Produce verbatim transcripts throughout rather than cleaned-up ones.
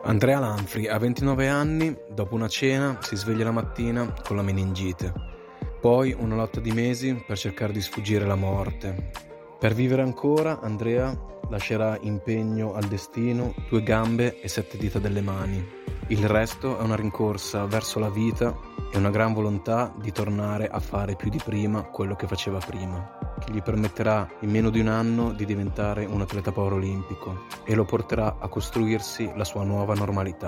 Andrea Lanfri ha ventinove anni, dopo una cena si sveglia la mattina con la meningite. Poi una lotta di mesi per cercare di sfuggire alla morte. Per vivere ancora, Andrea lascerà impegno al destino, due gambe e sette dita delle mani. Il resto è una rincorsa verso la vita e una gran volontà di tornare a fare più di prima quello che faceva prima, che gli permetterà in meno di un anno di diventare un atleta paraolimpico e lo porterà a costruirsi la sua nuova normalità.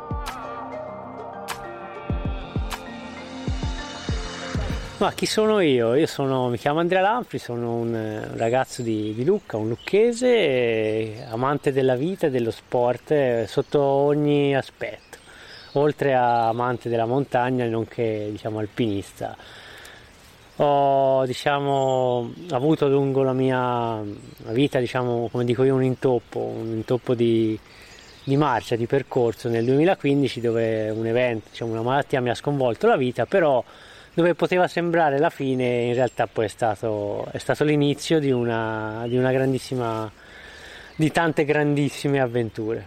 Ma chi sono io? Io sono, mi chiamo Andrea Lanfri, sono un ragazzo di, di Lucca, un lucchese, amante della vita e dello sport sotto ogni aspetto, oltre a amante della montagna, nonché diciamo alpinista. Ho diciamo avuto lungo la mia vita, diciamo, come dico io, un intoppo, un intoppo di, di marcia, di percorso nel duemilaquindici, dove un evento, diciamo una malattia mi ha sconvolto la vita, però dove poteva sembrare la fine, in realtà poi è stato, è stato l'inizio di una, di una grandissima, di tante grandissime avventure.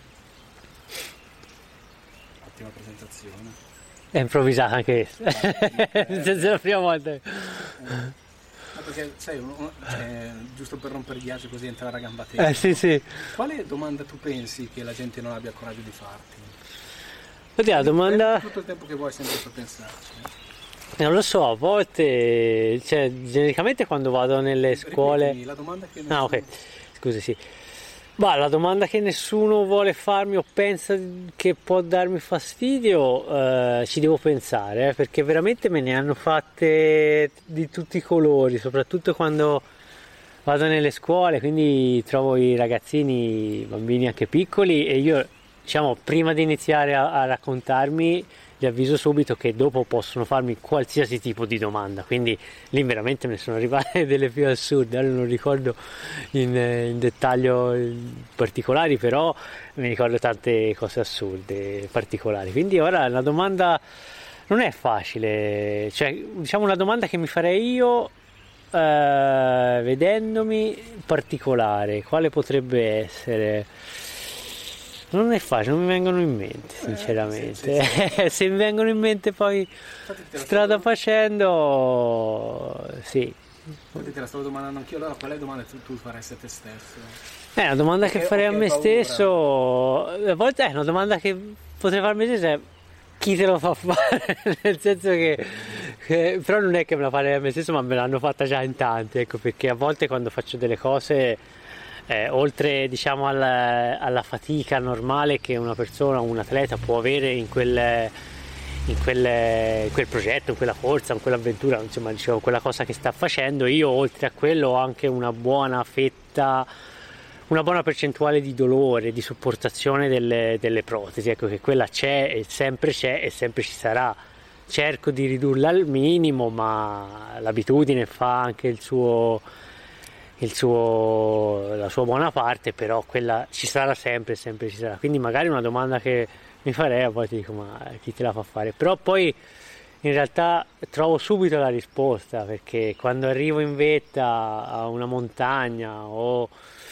Ottima presentazione. È improvvisata anche questa, nel senso la prima volta. Eh, perché sai, uno, cioè, giusto per rompere il ghiaccio così entrare a gamba tesa. Eh sì sì. Quale domanda tu pensi che la gente non abbia coraggio di farti? Oddio, la domanda... Tutto il tempo che vuoi sempre per pensarci. Non lo so, a volte, cioè, genericamente quando vado nelle scuole... Ripetimi, la domanda che nessuno... Ah, ok, scusi, sì. Bah, la domanda che nessuno vuole farmi o pensa che può darmi fastidio, eh, ci devo pensare, eh, perché veramente me ne hanno fatte di tutti i colori, soprattutto quando vado nelle scuole, quindi trovo i ragazzini, i bambini anche piccoli, e io, diciamo, prima di iniziare a, a raccontarmi, vi avviso subito che dopo possono farmi qualsiasi tipo di domanda, quindi lì veramente me ne sono arrivate delle più assurde. Allora non ricordo in, in dettaglio particolari, però mi ricordo tante cose assurde particolari, quindi ora la domanda non è facile, cioè diciamo una domanda che mi farei io eh, vedendomi particolare, quale potrebbe essere? Non è facile, non mi vengono in mente sinceramente, eh, sì, sì, sì. Se mi vengono in mente poi strada facendo, sì. Infatti te la stavo domandando anch'io, allora quale domanda tu, tu faresti a te stesso? È una domanda Perché, che farei a me paura. stesso, a volte è una domanda che potrei farmi stesso, è chi te lo fa fare, nel senso che, che, però non è che me la farei a me stesso, ma me l'hanno fatta già in tanti, ecco, perché a volte quando faccio delle cose... Eh, oltre diciamo alla, alla fatica normale che una persona, un atleta può avere in quel, in, quel, in quel progetto, in quella corsa, in quell'avventura, insomma dicevo quella cosa che sta facendo, io oltre a quello ho anche una buona fetta, una buona percentuale di dolore, di sopportazione delle, delle protesi, ecco, che quella c'è e sempre c'è e sempre ci sarà. Cerco di ridurla al minimo, ma l'abitudine fa anche il suo il suo, la sua buona parte, però quella ci sarà sempre, sempre ci sarà. Quindi magari una domanda che mi farei, a volte dico ma chi te la fa fare? Però poi in realtà trovo subito la risposta, perché quando arrivo in vetta a una montagna o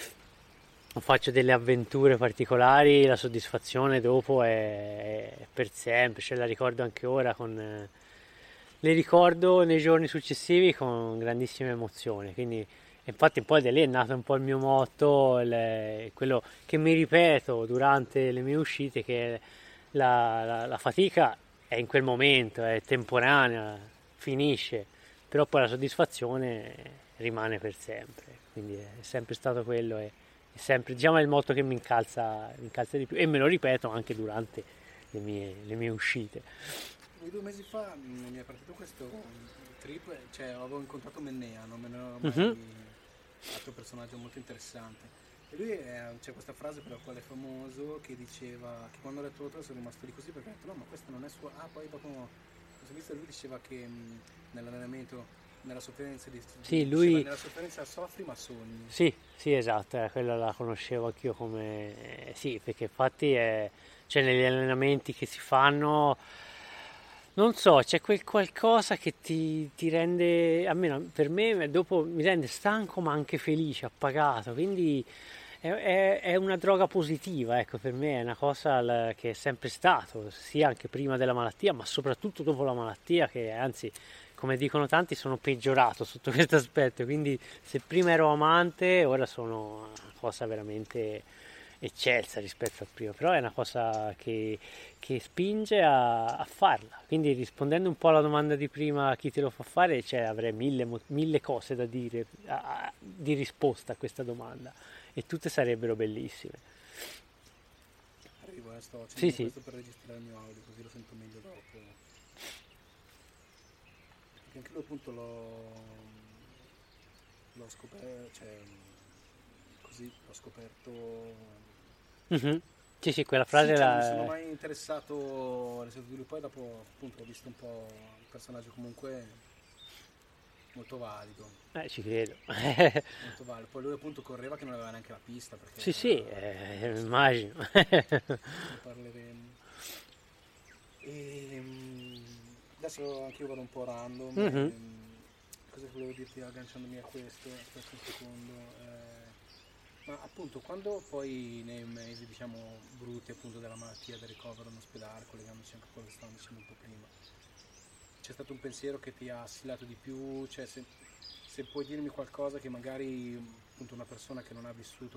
faccio delle avventure particolari, la soddisfazione dopo è, è per sempre, ce la ricordo anche ora, con le ricordo nei giorni successivi con grandissima emozione, quindi infatti poi da lì è nato un po' il mio motto, le, quello che mi ripeto durante le mie uscite, che la, la, la fatica è in quel momento, è temporanea, finisce, però poi la soddisfazione rimane per sempre, quindi è sempre stato quello, è, è sempre, diciamo, è il motto che mi incalza, mi incalza di più, e me lo ripeto anche durante le mie, le mie uscite. Due mesi fa mi è partito questo trip, cioè avevo incontrato Mennea, non me ne ero mai... Mm-hmm. altro personaggio molto interessante, e lui è, c'è questa frase per la quale è famoso, che diceva che quando ho letto l'autora sono rimasto lì così, perché ho detto no, ma questo non è suo. Ah, poi dopo ho visto, lui diceva che mh, nell'allenamento, nella sofferenza di, sì, diceva, lui nella sofferenza soffri ma sogni. Sì, sì, esatto, eh, quella la conoscevo anch'io come eh, sì, perché infatti è, cioè negli allenamenti che si fanno, non so, c'è quel qualcosa che ti, ti rende, almeno per me, dopo mi rende stanco ma anche felice, appagato, quindi È, è- è una droga positiva, ecco, per me è una cosa l- che è sempre stato, sia anche prima della malattia, ma soprattutto dopo la malattia, che anzi, come dicono tanti, sono peggiorato sotto questo aspetto. Quindi se prima ero amante, ora sono una cosa veramente eccelsa rispetto a prima, però è una cosa che, che spinge a, a farla. Quindi rispondendo un po' alla domanda di prima, chi te lo fa fare, cioè, avrei mille, mo- mille cose da dire a- a- di risposta a questa domanda e tutte sarebbero bellissime. Arrivo, eh, sto facendo Sì, sì. questo per registrare il mio audio, così lo sento meglio dopo. Perché anche lui appunto l'ho, l'ho scoperto, cioè così l'ho scoperto. Mhm. Sì, sì, quella Sì, frase cioè non mi sono la... mai interessato alle serie di lui, poi dopo appunto ho visto un po' il personaggio comunque molto valido, Eh, ci credo. molto valido. Poi lui appunto correva che non aveva neanche la pista perché Sì, sì, era- eh, immagino. ne parleremo. E, mm, adesso anche io vado un po' random. Mhm. ehm, cosa volevo dirti agganciandomi a questo? Aspetta un secondo. eh, ma appunto quando poi nei mesi diciamo brutti appunto della malattia, del ricovero in ospedale, collegandoci anche a quello che stavamo dicendo un po' prima, c'è stato un pensiero che ti ha assillato di più? Cioè se, se puoi dirmi qualcosa che magari appunto una persona che non ha vissuto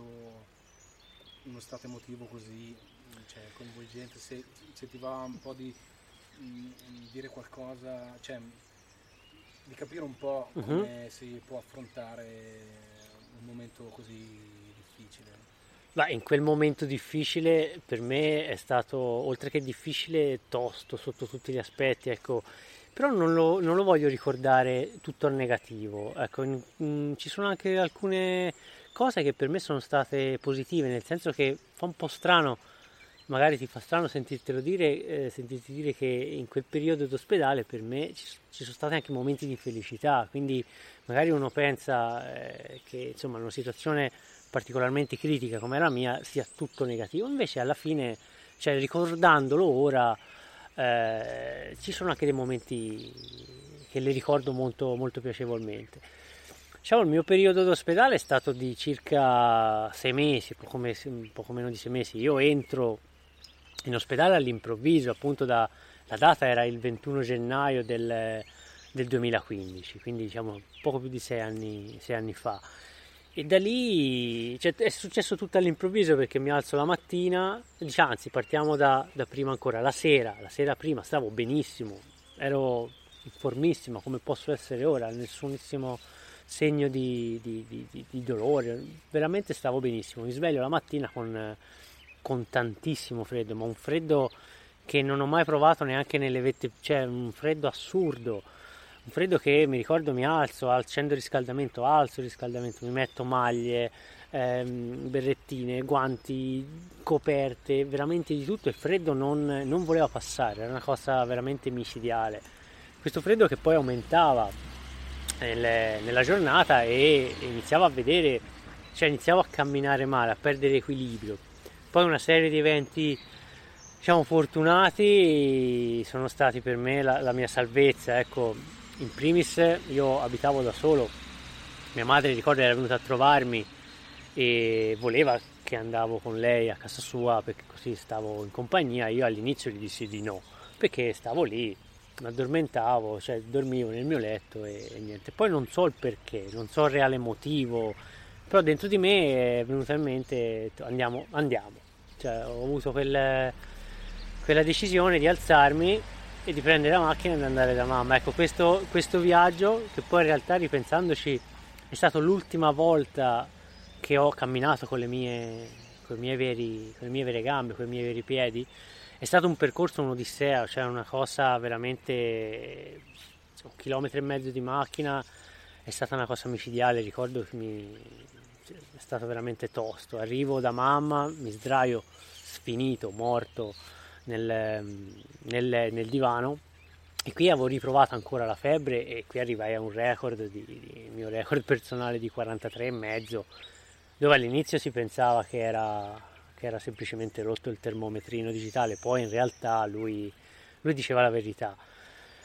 uno stato emotivo così, cioè, coinvolgente, se, se ti va un po' di mm, dire qualcosa, cioè di capire un po' Mhm. come si può affrontare un momento così difficile. Ma in quel momento difficile per me è stato, oltre che difficile, tosto sotto tutti gli aspetti, ecco. Però non lo, non lo voglio ricordare tutto al negativo, ecco. in- mm, ci sono anche alcune cose che per me sono state positive, nel senso che fa un po' strano, magari ti fa strano sentirtelo dire, eh, sentirti dire che in quel periodo d'ospedale per me ci, ci sono stati anche momenti di felicità, quindi magari uno pensa eh, che insomma in una situazione particolarmente critica come la mia sia tutto negativo, invece alla fine, cioè ricordandolo ora, eh, ci sono anche dei momenti che le ricordo molto, molto piacevolmente. Diciamo, il mio periodo d'ospedale è stato di circa sei mesi, poco, mesi, poco meno di sei mesi. Io entro in ospedale all'improvviso, appunto da, la data era il ventuno gennaio del, del duemilaquindici, quindi diciamo poco più di sei anni, sei anni fa. E da lì cioè, è successo tutto all'improvviso perché mi alzo la mattina, diciamo, anzi partiamo da, da prima ancora, la sera, la sera prima stavo benissimo, ero informissima come posso essere ora, nessunissimo segno di, di- di- di- di dolore, veramente stavo benissimo. Mi sveglio la mattina con, con tantissimo freddo, ma un freddo che non ho mai provato neanche nelle vette, cioè un freddo assurdo. Un freddo che mi ricordo mi alzo, accendo il riscaldamento, alzo il riscaldamento, mi metto maglie, ehm, berrettine, guanti, coperte, veramente di tutto. Il freddo non, non voleva passare, era una cosa veramente micidiale. Questo freddo che poi aumentava nelle- nella giornata e iniziavo a vedere, cioè iniziavo a camminare male, a perdere equilibrio. Poi una serie di eventi, diciamo, fortunati sono stati per me la, la mia salvezza, ecco. In primis io abitavo da solo, mia madre ricordo era venuta a trovarmi e voleva che andavo con lei a casa sua perché così stavo in compagnia. Io all'inizio gli dissi di no, perché stavo lì, mi addormentavo, cioè dormivo nel mio letto e, e niente. Poi non so il perché, non so il reale motivo, però dentro di me è venuta in mente andiamo, andiamo. Cioè ho avuto quel, quella decisione di alzarmi e di prendere la macchina e di andare da mamma. Ecco, questo, questo viaggio, che poi in realtà ripensandoci è stato l'ultima volta che ho camminato con le mie, con i miei veri, con le mie vere gambe, con i miei veri piedi, è stato un percorso, un'odissea, cioè una cosa veramente, un chilometro e mezzo di macchina, è stata una cosa micidiale, ricordo che mi, è stato veramente tosto. Arrivo da mamma, mi sdraio sfinito, morto nel, nel, nel divano e qui avevo riprovato ancora la febbre e qui arrivai a un record, di, di, il mio record personale di quarantatré e mezzo, dove all'inizio si pensava che era, che era semplicemente rotto il termometrino digitale, poi in realtà lui, lui diceva la verità.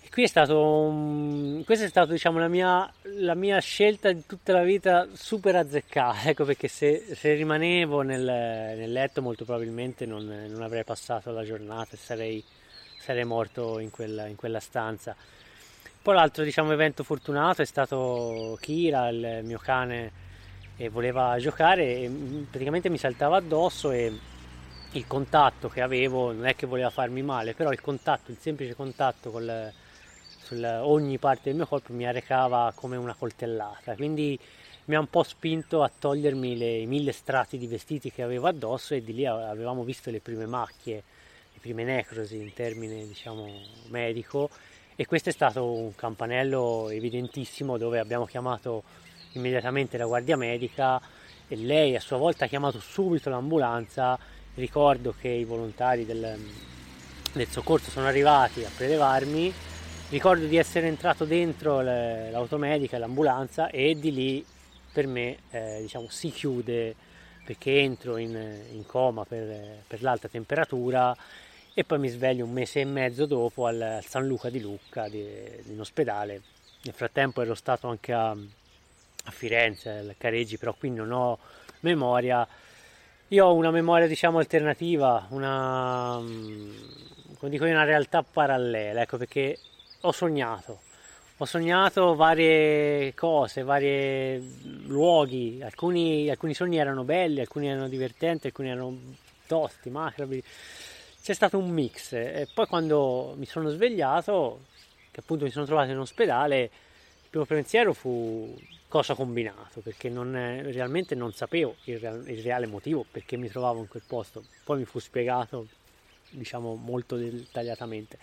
E qui è stato un... questa è stata, diciamo, la mia, la mia scelta di tutta la vita, super azzeccata, ecco, perché se, se rimanevo nel, nel letto molto probabilmente non, non avrei passato la giornata e sarei, sarei morto in quella, in quella stanza. Poi l'altro, diciamo, evento fortunato è stato Kira, il mio cane, e voleva giocare e praticamente mi saltava addosso, e il contatto che avevo non è che voleva farmi male, però il contatto, il semplice contatto con ogni parte del mio corpo mi arrecava come una coltellata, quindi mi ha un po' spinto a togliermi le, i mille strati di vestiti che avevo addosso, e di lì avevamo visto le prime macchie, le prime necrosi in termine, diciamo, medico, e questo è stato un campanello evidentissimo, dove abbiamo chiamato immediatamente la guardia medica e lei a sua volta ha chiamato subito l'ambulanza. Ricordo che i volontari del, del soccorso sono arrivati a prelevarmi, ricordo di essere entrato dentro l'automedica e l'ambulanza, e di lì per me eh, diciamo si chiude, perché entro in, in coma per, per l'alta temperatura, e poi mi sveglio un mese e mezzo dopo al, al San Luca di Lucca, di, in ospedale. Nel frattempo ero stato anche a, a Firenze, al Careggi, però qui non ho memoria. Io ho una memoria, diciamo, alternativa, una, come dico io, una realtà parallela, ecco, perché ho sognato, ho sognato varie cose, vari luoghi, alcuni, alcuni sogni erano belli, alcuni erano divertenti, alcuni erano tosti, macabri, c'è stato un mix, e poi quando mi sono svegliato, che appunto mi sono trovato in ospedale, il primo pensiero fu cosa ho combinato, perché non, realmente non sapevo il, real, il reale motivo perché mi trovavo in quel posto, poi mi fu spiegato, diciamo, molto dettagliatamente.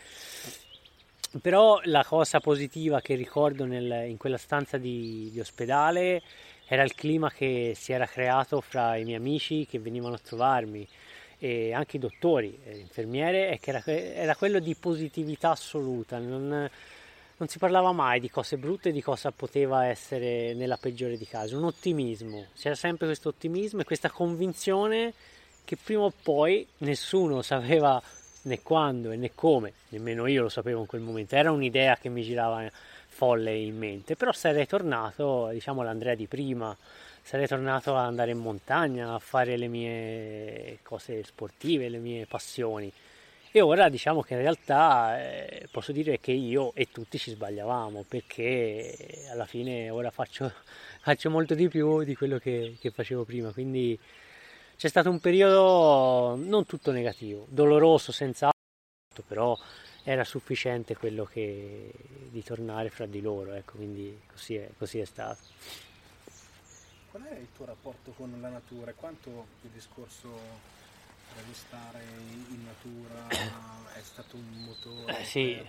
Però la cosa positiva che ricordo nel, in quella stanza di, di ospedale era il clima che si era creato fra i miei amici che venivano a trovarmi, e anche i dottori e infermiere, e che era, era quello di positività assoluta. Non, non si parlava mai di cose brutte, di cosa poteva essere nella peggiore di casi, un ottimismo, c'era sempre questo ottimismo e questa convinzione che prima o poi, nessuno sapeva né quando e né come, nemmeno io lo sapevo in quel momento, era un'idea che mi girava folle in mente, però sarei tornato, diciamo, all'Andrea di prima, sarei tornato ad andare in montagna, a fare le mie cose sportive, le mie passioni. E ora diciamo che in realtà eh, posso dire che io e tutti ci sbagliavamo, perché alla fine ora faccio, faccio molto di più di quello che, che facevo prima, quindi c'è stato un periodo non tutto negativo, doloroso senz'altro, però era sufficiente quello che di tornare fra di loro, ecco, quindi così è, così è stato. Qual è il tuo rapporto con la natura? Quanto il discorso di stare in natura è stato un motore? Eh, sì.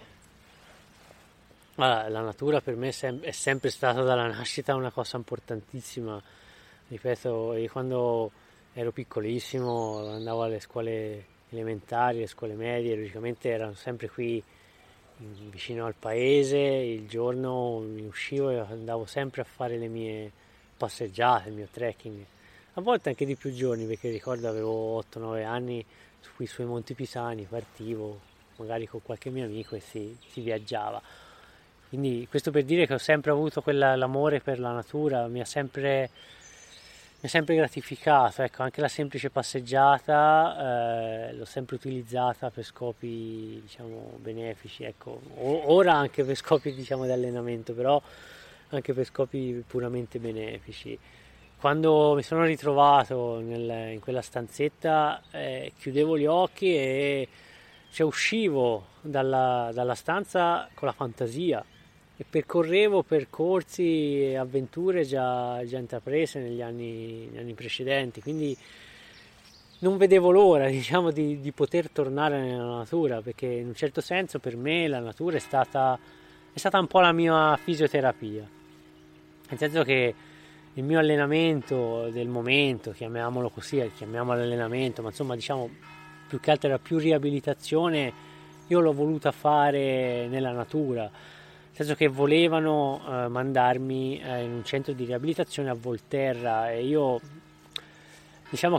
Allora, la natura per me è, sem- è sempre stata dalla nascita una cosa importantissima. Ripeto, io quando ero piccolissimo andavo alle scuole elementari, alle scuole medie, logicamente erano sempre qui vicino al paese, il giorno mi uscivo e andavo sempre a fare le mie passeggiate, il mio trekking, a volte anche di più giorni, perché ricordo avevo otto nove anni, sui, sui Monti Pisani partivo magari con qualche mio amico e si, si viaggiava. Quindi questo per dire che ho sempre avuto quella, l'amore per la natura, mi ha sempre, mi ha sempre gratificato, ecco, anche la semplice passeggiata eh, l'ho sempre utilizzata per scopi, diciamo, benefici, ecco, o, ora anche per scopi, diciamo, di allenamento, però anche per scopi puramente benefici. Quando mi sono ritrovato nel, in quella stanzetta eh, chiudevo gli occhi e cioè, uscivo dalla, dalla stanza con la fantasia e percorrevo percorsi e avventure già, già intraprese negli anni, negli anni precedenti, quindi non vedevo l'ora, diciamo, di, di poter tornare nella natura, perché in un certo senso per me la natura è stata, è stata un po' la mia fisioterapia, nel senso che il mio allenamento del momento, chiamiamolo così, chiamiamolo allenamento, ma insomma, diciamo, più che altro era più riabilitazione, io l'ho voluta fare nella natura, nel senso che volevano eh, mandarmi eh, in un centro di riabilitazione a Volterra, e io, diciamo che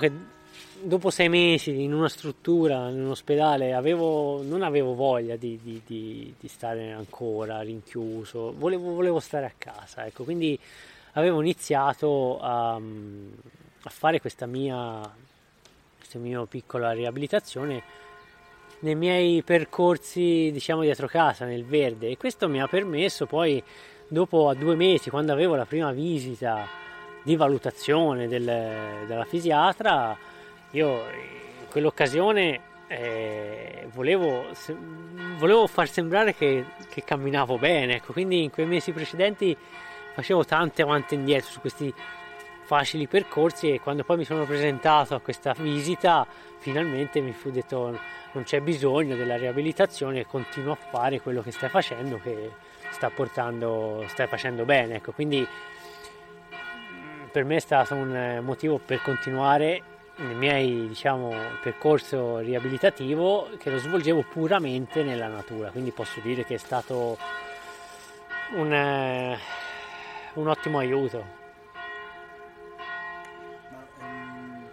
dopo sei mesi in una struttura, in un ospedale, avevo, non avevo voglia di, di, di, di stare ancora rinchiuso, volevo, volevo stare a casa, ecco, quindi avevo iniziato a, a fare questa mia, questa mia piccola riabilitazione nei miei percorsi, diciamo, dietro casa, nel verde, e questo mi ha permesso poi, dopo a due mesi, quando avevo la prima visita di valutazione del, della fisiatra, io in quell'occasione eh, volevo, se, volevo far sembrare che, che camminavo bene, ecco, quindi in quei mesi precedenti facevo tante avanti e indietro su questi facili percorsi, e quando poi mi sono presentato a questa visita finalmente mi fu detto non c'è bisogno della riabilitazione, continuo a fare quello che stai facendo, che sta portando, stai facendo bene, ecco, quindi per me è stato un motivo per continuare nel miei, diciamo, percorso riabilitativo, che lo svolgevo puramente nella natura, quindi posso dire che è stato un, un ottimo aiuto. Ma ehm,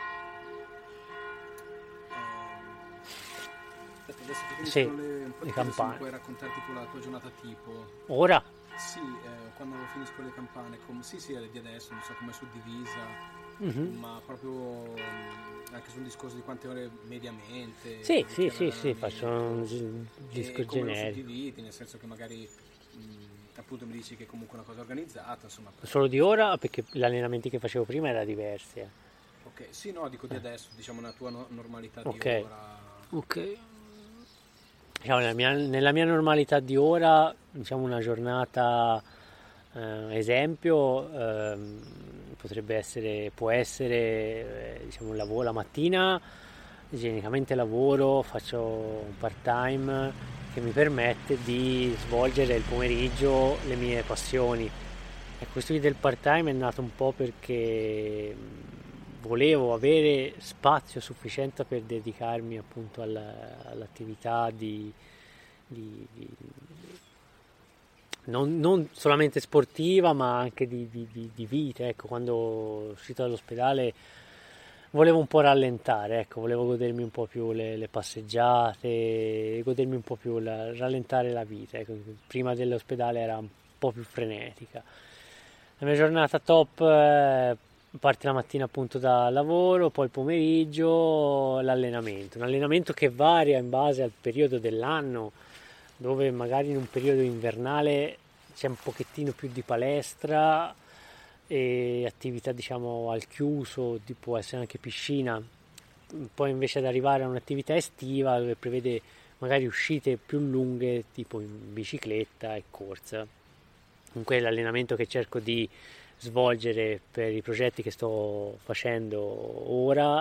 ehm, aspetta, adesso che Sì, finiscono le, un po' le di cose, se campane. mi puoi raccontare tipo la tua giornata tipo? Ora? Sì, eh, quando finisco le campane, com- sì, sì, di adesso, non so come è suddivisa, Mm-hmm. ma proprio mh, anche sul discorso di quante ore mediamente. Sì, di sì, che sì, sì, allenamento, faccio un gi- disco e come lo generico. suddividi, nel senso che magari mh, appunto mi dici che è comunque una cosa organizzata, insomma. Solo di ora, perché gli allenamenti che facevo prima erano diversi. eh. Ok, sì, no, dico di adesso, diciamo una tua no- normalità di Ok. ora. Ok. Diciamo, nella mia, nella mia normalità di ora, diciamo una giornata eh, esempio, ehm, potrebbe essere, può essere, eh, diciamo, un lavoro la mattina, genericamente lavoro, faccio un part-time che mi permette di svolgere il pomeriggio le mie passioni. E questo qui del part-time è nato un po' perché mh, volevo avere spazio sufficiente per dedicarmi appunto alla- all'attività di, di- di- non, non solamente sportiva, ma anche di, di- di- di vita. Ecco, quando sono uscito dall'ospedale volevo un po' rallentare, ecco, volevo godermi un po' più le, le passeggiate, godermi un po' più la, rallentare la vita. Ecco, prima dell'ospedale era un po' più frenetica. La mia giornata top eh, parte la mattina appunto da lavoro, poi il pomeriggio l'allenamento. Un allenamento che varia in base al periodo dell'anno, dove magari in un periodo invernale c'è un pochettino più di palestra e attività, diciamo, al chiuso, può essere anche piscina. Poi invece ad arrivare a un'attività estiva dove prevede magari uscite più lunghe, tipo in bicicletta e corsa. Comunque l'allenamento che cerco di svolgere per i progetti che sto facendo ora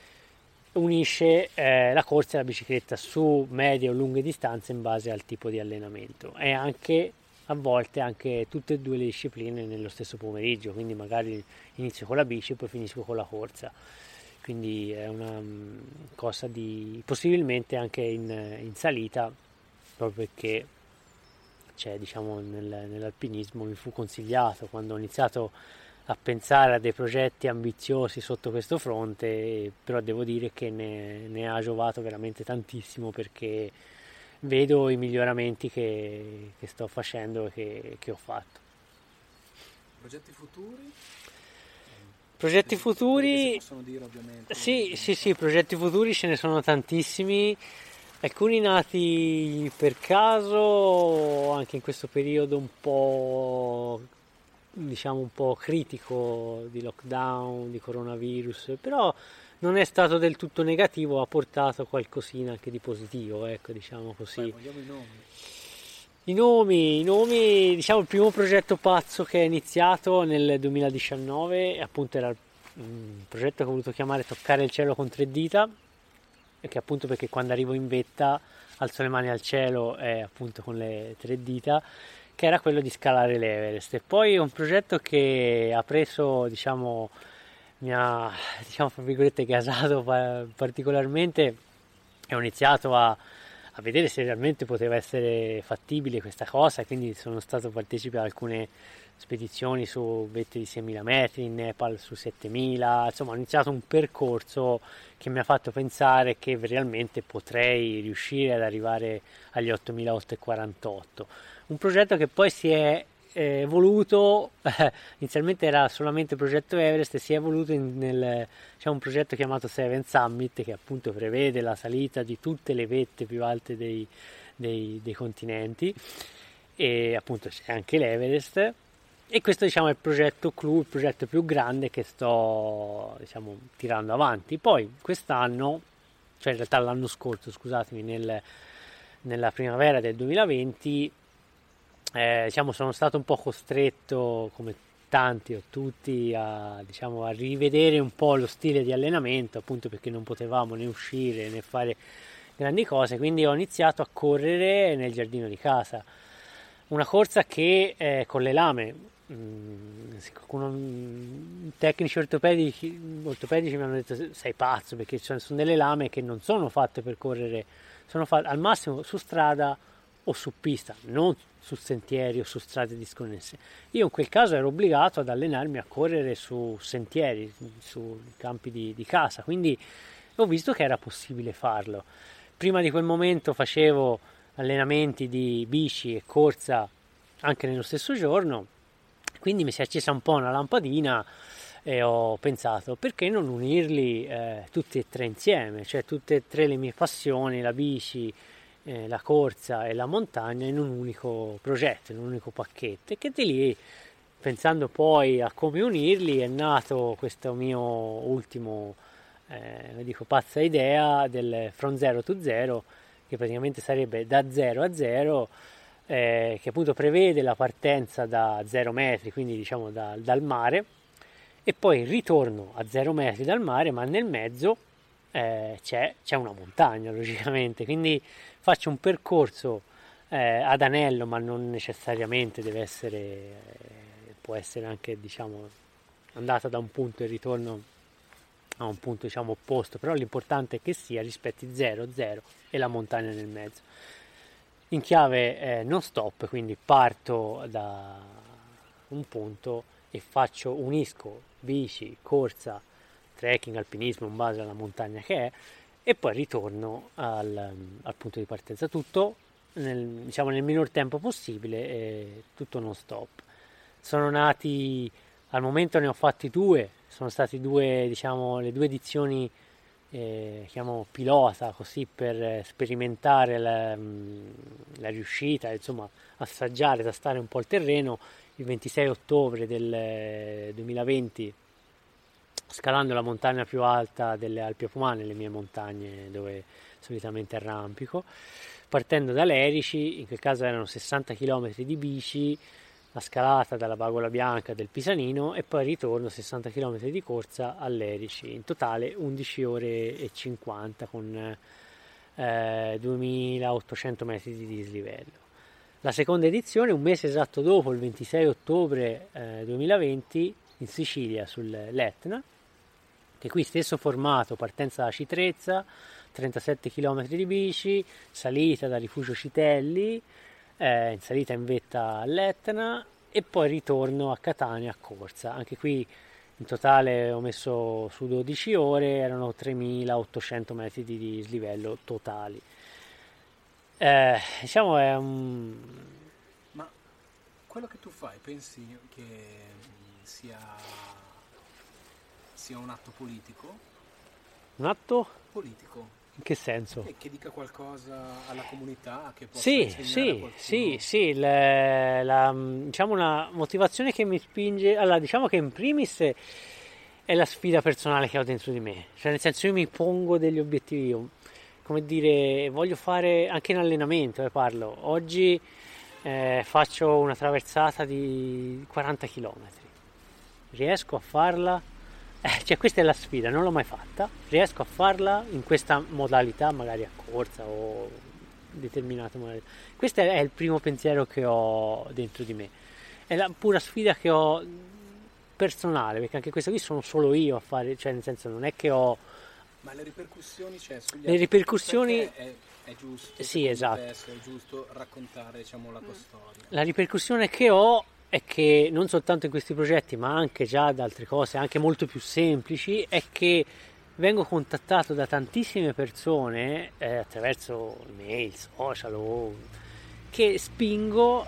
unisce eh, la corsa e la bicicletta su medie o lunghe distanze in base al tipo di allenamento, e anche a volte anche tutte e due le discipline nello stesso pomeriggio, quindi magari inizio con la bici e poi finisco con la corsa, quindi è una um, cosa di possibilmente anche in, in salita, proprio perché c'è, diciamo, nel, nell'alpinismo mi fu consigliato quando ho iniziato a pensare a dei progetti ambiziosi sotto questo fronte, però devo dire che ne, ne ha giovato veramente tantissimo, perché vedo i miglioramenti che, che sto facendo e che, che ho fatto. Progetti futuri? Progetti futuri? Si possono dire, ovviamente. Sì, sì, sì, progetti futuri ce ne sono tantissimi. Alcuni nati per caso, anche in questo periodo un po', diciamo, un po' critico di lockdown, di coronavirus, però non è stato del tutto negativo, ha portato qualcosina anche di positivo, ecco, diciamo così. Beh, vogliamo i nomi. I nomi, i nomi, diciamo, il primo progetto pazzo che è iniziato nel duemiladiciannove, appunto era un progetto che ho voluto chiamare Toccare il cielo con tre dita, che appunto perché quando arrivo in vetta alzo le mani al cielo e appunto con le tre dita, che era quello di scalare l'Everest. E poi è un progetto che ha preso, diciamo, mi ha, diciamo, fra virgolette, gasato particolarmente, e ho iniziato a, a vedere se realmente poteva essere fattibile questa cosa, quindi sono stato partecipe a alcune spedizioni su vette di seimila metri, in Nepal su settemila, insomma ho iniziato un percorso che mi ha fatto pensare che realmente potrei riuscire ad arrivare agli ottomilaottocentoquarantotto. Un progetto che poi si è eh, evoluto, eh, inizialmente era solamente il progetto Everest e si è evoluto in, nel, c'è un progetto chiamato Seven Summit che appunto prevede la salita di tutte le vette più alte dei, dei, dei continenti, e appunto c'è anche l'Everest. E questo diciamo è il progetto clou, il progetto più grande che sto diciamo tirando avanti. Poi quest'anno, cioè in realtà l'anno scorso, scusatemi, nel, nella primavera del duemilaventi, eh, diciamo sono stato un po' costretto, come tanti o tutti, a, diciamo, a rivedere un po' lo stile di allenamento, appunto perché non potevamo né uscire né fare grandi cose, quindi ho iniziato a correre nel giardino di casa. Una corsa che eh, con le lame, mh, qualcuno, tecnici ortopedici, ortopedici mi hanno detto sei pazzo, perché sono delle lame che non sono fatte per correre, sono fatte al massimo su strada o su pista, non su sentieri o su strade disconnesse. Io in quel caso ero obbligato ad allenarmi a correre su sentieri, su campi di, di casa, quindi ho visto che era possibile farlo. Prima di quel momento facevo allenamenti di bici e corsa anche nello stesso giorno, quindi mi si è accesa un po' una lampadina e ho pensato perché non unirli eh, tutti e tre insieme, cioè tutte e tre le mie passioni, la bici, eh, la corsa e la montagna, in un unico progetto, in un unico pacchetto, e che di lì, pensando poi a come unirli, è nato questo mio ultimo eh, dico pazza idea del From Zero to Zero, che praticamente sarebbe da zero a zero, eh, che appunto prevede la partenza da zero metri, quindi diciamo da, dal mare, e poi il ritorno a zero metri dal mare, ma nel mezzo eh, c'è, c'è una montagna, logicamente, quindi faccio un percorso eh, ad anello, ma non necessariamente deve essere, eh, può essere anche diciamo andata da un punto e ritorno a un punto diciamo opposto, però l'importante è che sia rispetti zero zero e la montagna nel mezzo, in chiave eh, non stop, quindi parto da un punto e faccio, unisco bici, corsa, trekking, alpinismo in base alla montagna che è, e poi ritorno al, al punto di partenza, tutto nel, diciamo, nel minor tempo possibile, e tutto non stop. Sono nati, al momento ne ho fatti due, sono stati due, diciamo, le due edizioni eh, chiamo pilota, così per sperimentare la, la riuscita, insomma assaggiare, tastare un po' il terreno. Il ventisei ottobre del duemilaventi, scalando la montagna più alta delle Alpi Apumane, le mie montagne dove solitamente arrampico, partendo da Lerici, in quel caso erano sessanta chilometri di bici, la scalata dalla Pagola Bianca del Pisanino, e poi il ritorno sessanta chilometri di corsa a Lerici, in totale undici ore e cinquanta con eh, duemilaottocento metri di dislivello. La seconda edizione, un mese esatto dopo, il ventisei ottobre eh, duemilaventi, in Sicilia, sull'Etna, che qui stesso formato, partenza da Citrezza, trentasette chilometri di bici, salita da Rifugio Citelli, eh, in salita in vetta all'Etna, e poi ritorno a Catania a corsa. Anche qui in totale ho messo su dodici ore, erano tremilaottocento metri di dislivello totali. Eh, diciamo è un... Ma quello che tu fai, pensi che sia, sia un atto politico? Un atto? Politico. In che senso? E che dica qualcosa alla comunità, che possa Sì, insegnare a sì, qualcuno. sì, sì, le, la, diciamo una motivazione che mi spinge, allora diciamo che in primis è la sfida personale che ho dentro di me, cioè nel senso io mi pongo degli obiettivi, io, come dire, voglio fare anche in allenamento, eh, parlo, oggi eh, faccio una traversata di quaranta chilometri, riesco a farla? Eh, cioè questa è la sfida, non l'ho mai fatta, riesco a farla in questa modalità, magari a corsa o determinata modalità. Questo è il primo pensiero che ho dentro di me, è la pura sfida che ho personale, perché anche questa qui sono solo io a fare, cioè nel senso non è che ho... Ma le ripercussioni, cioè sugli le ripercussioni è, è giusto, sì, esatto, è giusto raccontare, diciamo, la tua storia. La ripercussione che ho è che non soltanto in questi progetti, ma anche già da altre cose, anche molto più semplici, è che vengo contattato da tantissime persone eh, attraverso email, social, o, che spingo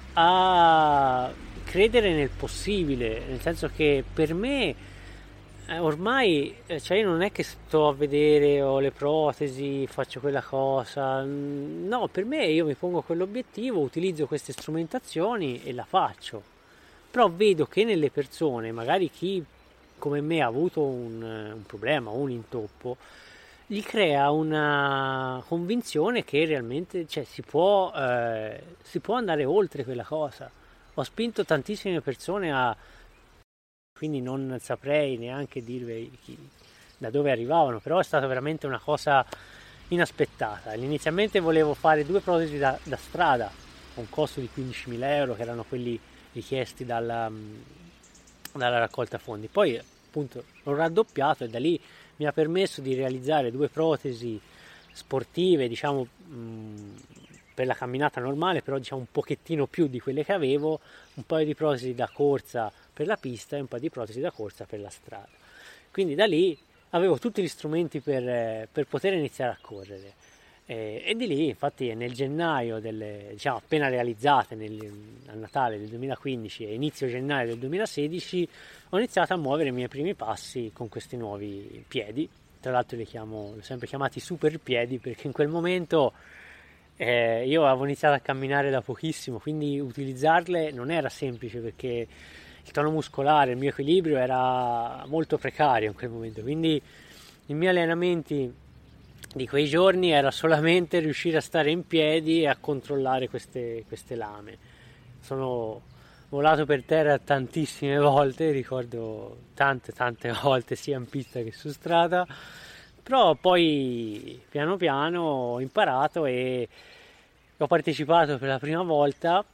a credere nel possibile, nel senso che per me eh, ormai, eh, cioè io non è che sto a vedere, ho le protesi, faccio quella cosa, no, per me io mi pongo quell'obiettivo, utilizzo queste strumentazioni e la faccio. Però vedo che nelle persone, magari chi come me ha avuto un, un problema, un intoppo, gli crea una convinzione che realmente, cioè, si può, eh, si può andare oltre quella cosa. Ho spinto tantissime persone a, quindi non saprei neanche dirvi chi, da dove arrivavano, però è stata veramente una cosa inaspettata. Inizialmente volevo fare due protesi da, da strada, a un costo di quindicimila euro, che erano quelli richiesti dalla, dalla raccolta fondi. Poi appunto l'ho raddoppiato e da lì mi ha permesso di realizzare due protesi sportive, diciamo mh, per la camminata normale, però diciamo un pochettino più di quelle che avevo, un paio di protesi da corsa per la pista e un paio di protesi da corsa per la strada. Quindi da lì avevo tutti gli strumenti per, per poter iniziare a correre. E, e di lì, infatti, nel gennaio, delle, diciamo appena realizzate nel, a Natale del duemilaquindici e inizio gennaio del duemilasedici, ho iniziato a muovere i miei primi passi con questi nuovi piedi. Tra l'altro li chiamo, li ho sempre chiamati super piedi, perché in quel momento eh, io avevo iniziato a camminare da pochissimo, quindi utilizzarle non era semplice, perché il tono muscolare, il mio equilibrio era molto precario in quel momento, quindi i miei allenamenti di quei giorni era solamente riuscire a stare in piedi e a controllare queste, queste lame. Sono volato per terra tantissime volte, ricordo tante tante volte sia in pista che su strada, però poi piano piano ho imparato e ho partecipato per la prima volta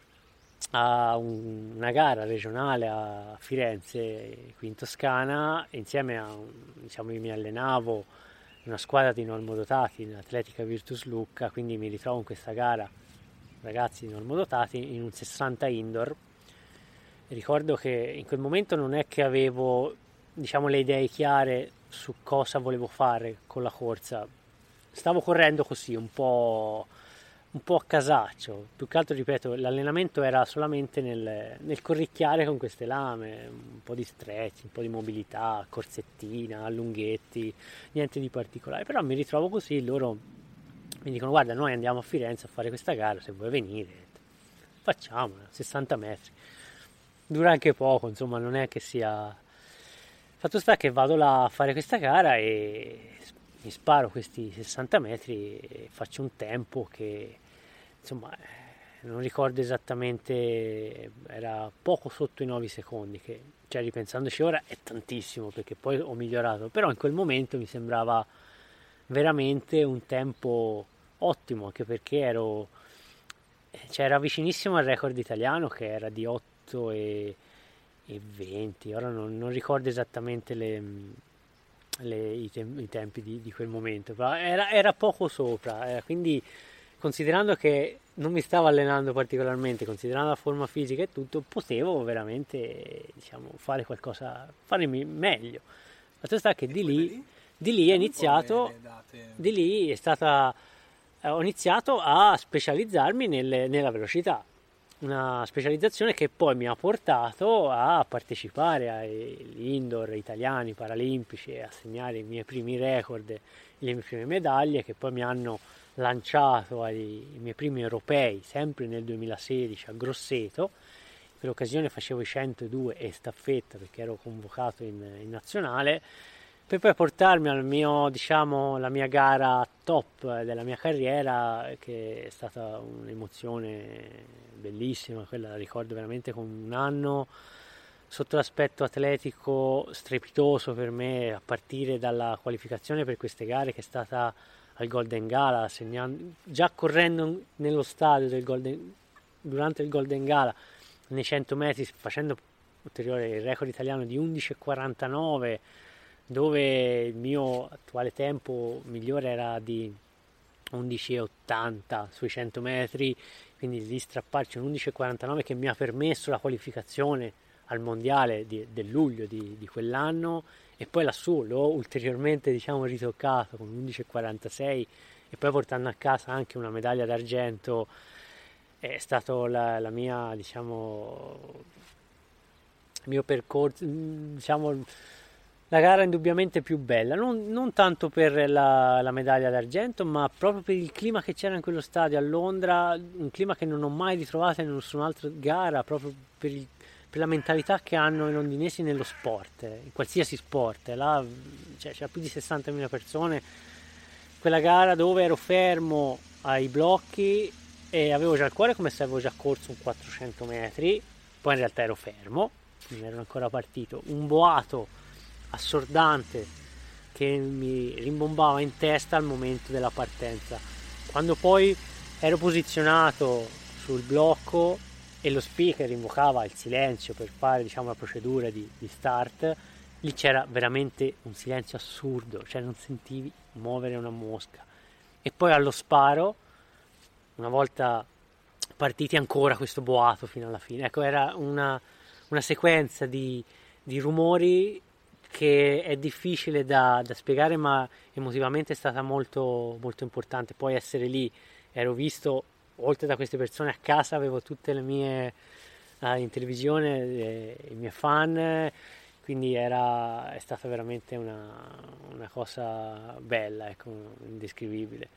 a un, una gara regionale a Firenze, qui in Toscana, insieme a, diciamo, io mi allenavo una squadra di normodotati in Atletica Virtus Lucca, quindi mi ritrovo in questa gara, ragazzi di normodotati, in un sessanta indoor. Ricordo che in quel momento non è che avevo, diciamo, le idee chiare su cosa volevo fare con la corsa, stavo correndo così un po' un po' a casaccio, più che altro, ripeto, l'allenamento era solamente nel, nel corricchiare con queste lame, un po' di stretch, un po' di mobilità, corsettina, allunghetti, niente di particolare. Però mi ritrovo così, loro mi dicono: guarda, noi andiamo a Firenze a fare questa gara, se vuoi venire facciamola, sessanta metri, dura anche poco, insomma, non è che sia... Fatto sta che vado là a fare questa gara e mi sparo questi sessanta metri e faccio un tempo che, insomma, non ricordo esattamente, era poco sotto i nove secondi, che, cioè, ripensandoci ora è tantissimo, perché poi ho migliorato, però in quel momento mi sembrava veramente un tempo ottimo, anche perché ero, cioè, era vicinissimo al record italiano, che era di otto e venti, ora non, non ricordo esattamente le... Le, i, tem- i tempi di, di quel momento, però era, era poco sopra, eh, quindi, considerando che non mi stavo allenando particolarmente, considerando la forma fisica e tutto, potevo veramente, diciamo, fare qualcosa, fare meglio. Fatto sta che di lì, di lì è iniziato, di lì è stata, eh, ho iniziato a specializzarmi nelle, nella velocità. Una specializzazione che poi mi ha portato a partecipare agli indoor italiani paralimpici e a segnare i miei primi record, le mie prime medaglie, che poi mi hanno lanciato ai, ai miei primi europei, sempre nel duemilasedici a Grosseto. Per l'occasione facevo i centodue e staffetta, perché ero convocato in, in nazionale, per poi portarmi al mio, diciamo, la mia gara top della mia carriera, che è stata un'emozione bellissima. Quella la ricordo veramente con un anno sotto l'aspetto atletico strepitoso per me, a partire dalla qualificazione per queste gare, che è stata al Golden Gala, segnando, già correndo nello stadio del Golden, durante il Golden Gala nei cento metri, facendo ulteriore il record italiano di undici e quarantanove, dove il mio attuale tempo migliore era di undici e ottanta sui cento metri, quindi lì strapparci un undici e quarantanove che mi ha permesso la qualificazione al mondiale di, del luglio di, di quell'anno, e poi lassù l'ho ulteriormente, diciamo, ritoccato con undici e quarantasei, e poi portando a casa anche una medaglia d'argento. È stato la, la mia, diciamo, il mio percorso, diciamo, la gara indubbiamente più bella, non, non tanto per la, la medaglia d'argento, ma proprio per il clima che c'era in quello stadio a Londra, un clima che non ho mai ritrovato in nessun'altra gara, proprio per, il, per la mentalità che hanno i londinesi nello sport, in qualsiasi sport. Là, cioè, c'era più di sessantamila persone, quella gara dove ero fermo ai blocchi e avevo già il cuore come se avevo già corso un quattrocento metri, poi in realtà ero fermo, non ero ancora partito, un boato assordante che mi rimbombava in testa al momento della partenza. Quando poi ero posizionato sul blocco e lo speaker invocava il silenzio per fare, diciamo, la procedura di, di start, lì c'era veramente un silenzio assurdo, cioè non sentivi muovere una mosca. E poi allo sparo, una volta partiti, ancora questo boato fino alla fine. Ecco, era una, una sequenza di, di rumori che è difficile da, da spiegare, ma emotivamente è stata molto, molto importante. Poi essere lì, ero visto, oltre da queste persone a casa, avevo tutte le mie uh, in televisione, eh, i miei fan, quindi era, è stata veramente una, una cosa bella, ecco, indescrivibile.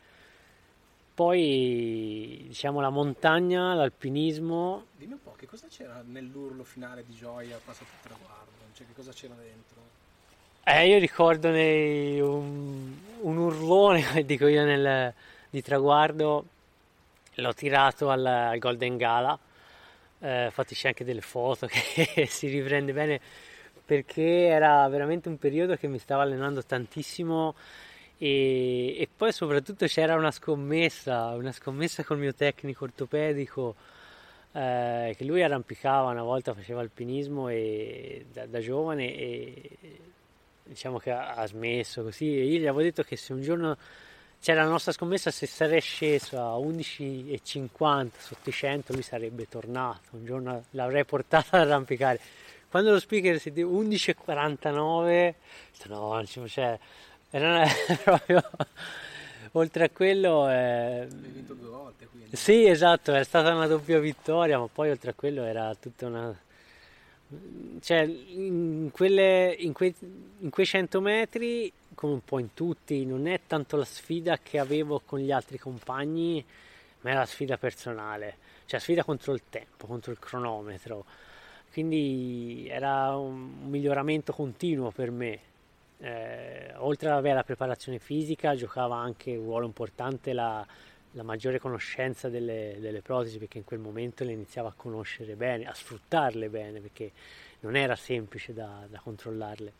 Poi, diciamo, la montagna, l'alpinismo. Dimmi un po', che cosa c'era nell'urlo finale di gioia passato il traguardo? Cioè, che cosa c'era dentro? Eh, io ricordo nei, un, un urlone, come dico io, nel, di traguardo, l'ho tirato al, al Golden Gala, eh, infatti c'è anche delle foto che si riprende bene, perché era veramente un periodo che mi stavo allenando tantissimo, e, e poi soprattutto c'era una scommessa, una scommessa col mio tecnico ortopedico, eh, che lui arrampicava, una volta faceva alpinismo e, da, da giovane, e diciamo che ha, ha smesso così, e io gli avevo detto che se un giorno c'era la nostra scommessa, se sarei sceso a undici e cinquanta sotto i cento, lui sarebbe tornato, un giorno l'avrei portato ad arrampicare. Quando lo speaker si dice undici e quarantanove, no, cioè, era proprio, oltre a quello, eh, Hai vinto due volte, quindi. sì, esatto, è stata una doppia vittoria, ma poi oltre a quello era tutta una, cioè in, quelle, in, quei, in quei cento metri, come un po' in tutti, non è tanto la sfida che avevo con gli altri compagni, ma è la sfida personale, cioè la sfida contro il tempo, contro il cronometro, quindi era un miglioramento continuo per me. Eh, oltre alla preparazione fisica, giocava anche un ruolo importante la, la maggiore conoscenza delle, delle protesi, perché in quel momento le iniziavo a conoscere bene, a sfruttarle bene, perché non era semplice da, da controllarle.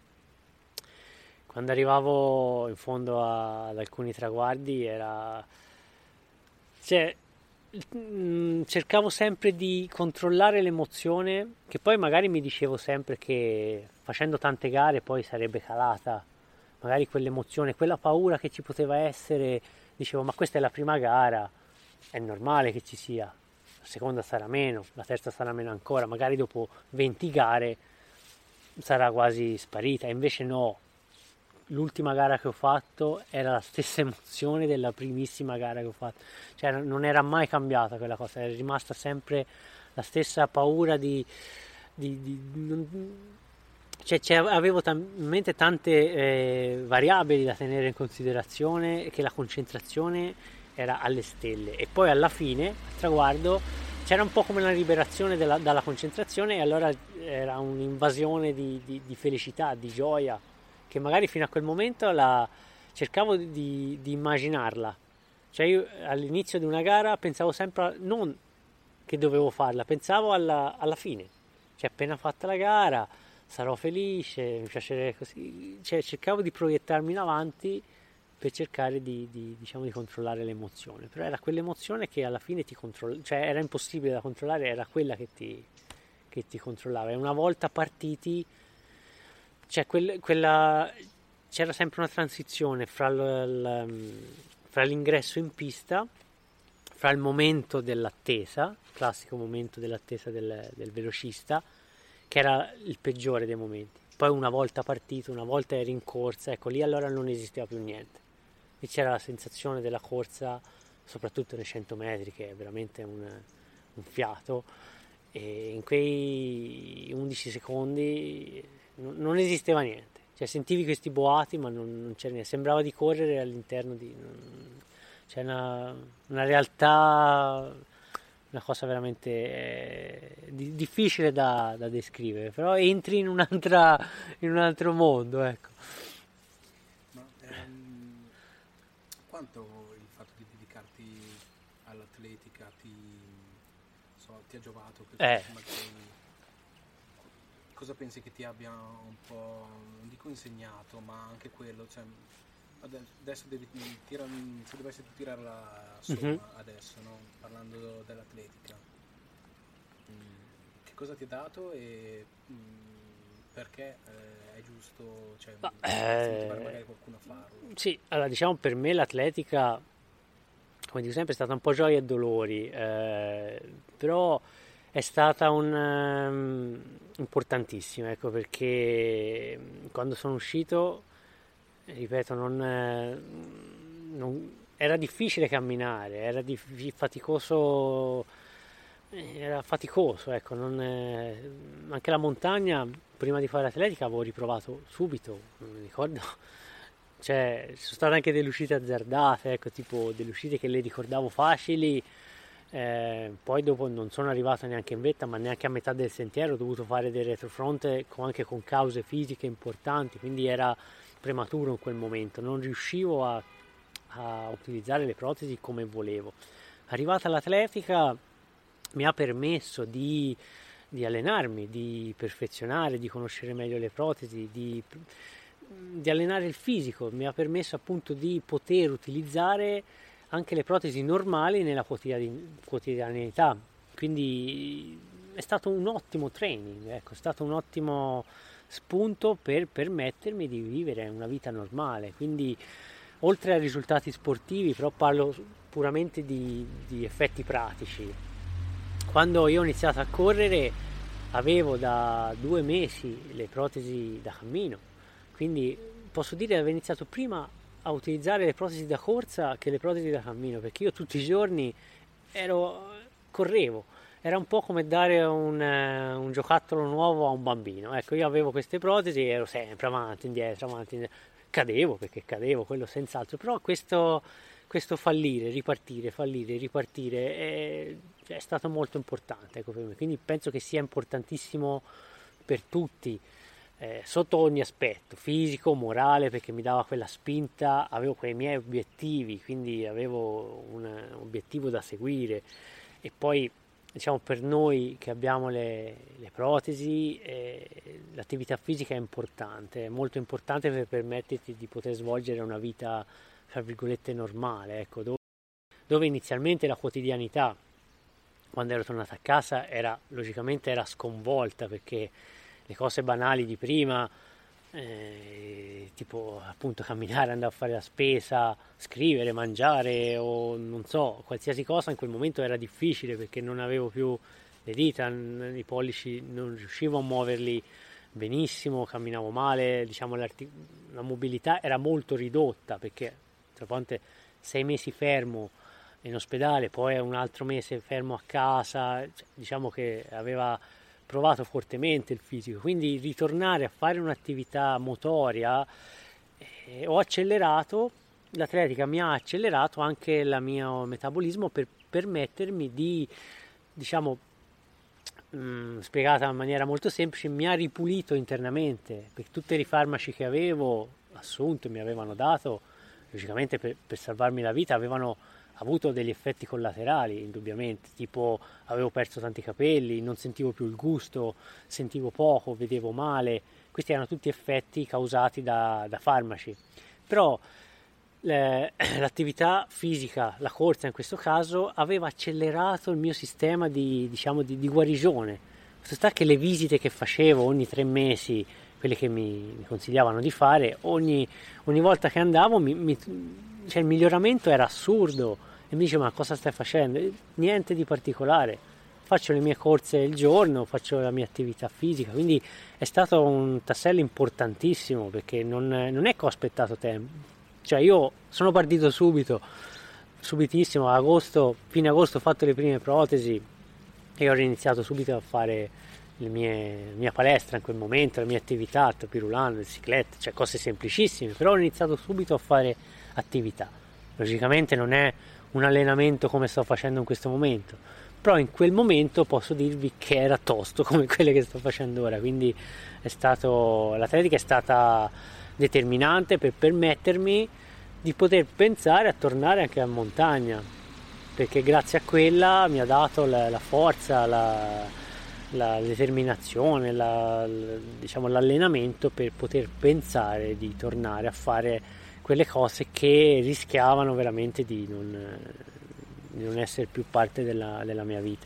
Quando arrivavo in fondo a, ad alcuni traguardi era, cioè, mh, cercavo sempre di controllare l'emozione, che poi magari mi dicevo sempre che facendo tante gare poi sarebbe calata, magari quell'emozione, quella paura che ci poteva essere, dicevo, ma questa è la prima gara, è normale che ci sia, la seconda sarà meno, la terza sarà meno ancora, magari dopo venti gare sarà quasi sparita. E invece no, l'ultima gara che ho fatto era la stessa emozione della primissima gara che ho fatto, cioè non era mai cambiata quella cosa, era rimasta sempre la stessa paura di, di, di non, cioè, cioè avevo talmente tante eh, variabili da tenere in considerazione che la concentrazione era alle stelle. E poi alla fine, al traguardo, c'era un po' come una liberazione della, dalla concentrazione, e allora era un'invasione di, di, di felicità, di gioia, che magari fino a quel momento la cercavo di, di immaginarla. Cioè io all'inizio di una gara pensavo sempre a, non che dovevo farla, pensavo alla, alla fine, cioè appena fatta la gara sarò felice, mi piacerebbe così, cioè cercavo di proiettarmi in avanti per cercare di, di, diciamo, di controllare l'emozione, però era quell'emozione che alla fine ti controllava, cioè era impossibile da controllare, era quella che ti, che ti controllava. E una volta partiti, cioè quel, quella, c'era sempre una transizione fra, l, l, fra l'ingresso in pista, fra il momento dell'attesa, classico momento dell'attesa del, del velocista, che era il peggiore dei momenti. Poi una volta partito, una volta eri in corsa, ecco lì allora non esisteva più niente. E c'era la sensazione della corsa, soprattutto nei cento metri, che è veramente un, un fiato, e in quei undici secondi non, non esisteva niente. Cioè sentivi questi boati ma non, non c'era niente, sembrava di correre all'interno di... Non, c'è una, una realtà, una cosa veramente eh, di, difficile da, da descrivere, però entri in, un'altra, in un altro mondo, ecco. Ma ehm, quanto il fatto di dedicarti all'atletica ti, so, ti ha giovato? Eh. Cosa pensi che ti abbia un po', non dico insegnato, ma anche quello, cioè, adesso devi tirare, se dovessi tirare la somma mm-hmm. adesso, no? Parlando dell'atletica, che cosa ti ha dato e mh, perché eh, è giusto, cioè, Ma, eh, magari qualcuno a farlo? Sì, allora diciamo per me l'atletica, come dico sempre, è stata un po' gioia e dolori, eh, però è stata un um, importantissima, ecco, perché quando sono uscito, ripeto, non, non era difficile camminare, era dif- faticoso, era faticoso, ecco, non, eh, anche la montagna prima di fare atletica avevo riprovato subito, non mi ricordo, cioè ci sono state anche delle uscite azzardate, ecco, tipo delle uscite che le ricordavo facili. Eh, poi dopo non sono arrivato neanche in vetta, ma neanche a metà del sentiero, ho dovuto fare dei retrofront con, anche con cause fisiche importanti, quindi era prematuro in quel momento, non riuscivo a, a utilizzare le protesi come volevo. Arrivata all'atletica mi ha permesso di, di allenarmi, di perfezionare, di conoscere meglio le protesi, di, di allenare il fisico, mi ha permesso appunto di poter utilizzare anche le protesi normali nella quotidianità, quindi è stato un ottimo training, ecco, è stato un ottimo spunto per permettermi di vivere una vita normale, quindi oltre ai risultati sportivi, però parlo puramente di, di effetti pratici. Quando io ho iniziato a correre avevo da due mesi le protesi da cammino, quindi posso dire che avevo iniziato prima a utilizzare le protesi da corsa che le protesi da cammino, perché io tutti i giorni ero, correvo, era un po' come dare un, un giocattolo nuovo a un bambino, ecco, io avevo queste protesi e ero sempre avanti, indietro, avanti, indietro, cadevo perché cadevo, quello senz'altro, però questo, questo fallire, ripartire, fallire, ripartire è, è stato molto importante, ecco, per me. Quindi penso che sia importantissimo per tutti, Eh, sotto ogni aspetto, fisico, morale, perché mi dava quella spinta, avevo quei miei obiettivi, quindi avevo un, un obiettivo da seguire, e poi diciamo per noi che abbiamo le, le protesi eh, l'attività fisica è importante, è molto importante per permetterti di poter svolgere una vita tra virgolette normale, ecco, dove, dove inizialmente la quotidianità quando ero tornato a casa era logicamente era sconvolta, perché le cose banali di prima, eh, tipo appunto camminare, andare a fare la spesa, scrivere, mangiare o non so, qualsiasi cosa in quel momento era difficile perché non avevo più le dita, i pollici non riuscivo a muoverli benissimo, camminavo male, diciamo la mobilità era molto ridotta perché tra volte sei mesi fermo in ospedale, poi un altro mese fermo a casa, cioè, diciamo che aveva provato fortemente il fisico, quindi ritornare a fare un'attività motoria eh, ho accelerato, l'atletica mi ha accelerato anche il mio metabolismo per permettermi di, diciamo, mh, spiegata in maniera molto semplice, mi ha ripulito internamente, perché tutti i farmaci che avevo assunto e mi avevano dato, logicamente per, per salvarmi la vita, avevano avuto degli effetti collaterali indubbiamente, tipo avevo perso tanti capelli, non sentivo più il gusto, sentivo poco, vedevo male, questi erano tutti effetti causati da, da farmaci, però le, l'attività fisica, la corsa in questo caso, aveva accelerato il mio sistema di, diciamo, di, di guarigione, questo sta che le visite che facevo ogni tre mesi, quelle che mi, mi consigliavano di fare, ogni, ogni volta che andavo mi, mi cioè il miglioramento era assurdo, e mi dice ma cosa stai facendo? Niente di particolare, faccio le mie corse il giorno, faccio la mia attività fisica, quindi è stato un tassello importantissimo, perché non, non è che ho aspettato tempo, cioè io sono partito subito, subitissimo, a agosto, fine agosto ho fatto le prime protesi e ho iniziato subito a fare le mie, la mia palestra in quel momento, la mia attività, tapirulano, bicicletta, cioè cose semplicissime, però ho iniziato subito a fare attività. Logicamente non è un allenamento come sto facendo in questo momento, però in quel momento posso dirvi che era tosto come quelle che sto facendo ora, quindi è stato, l'atletica è stata determinante per permettermi di poter pensare a tornare anche a montagna, perché grazie a quella mi ha dato la, la forza, la, la determinazione, la, diciamo, l'allenamento per poter pensare di tornare a fare quelle cose che rischiavano veramente di non, di non essere più parte della, della mia vita.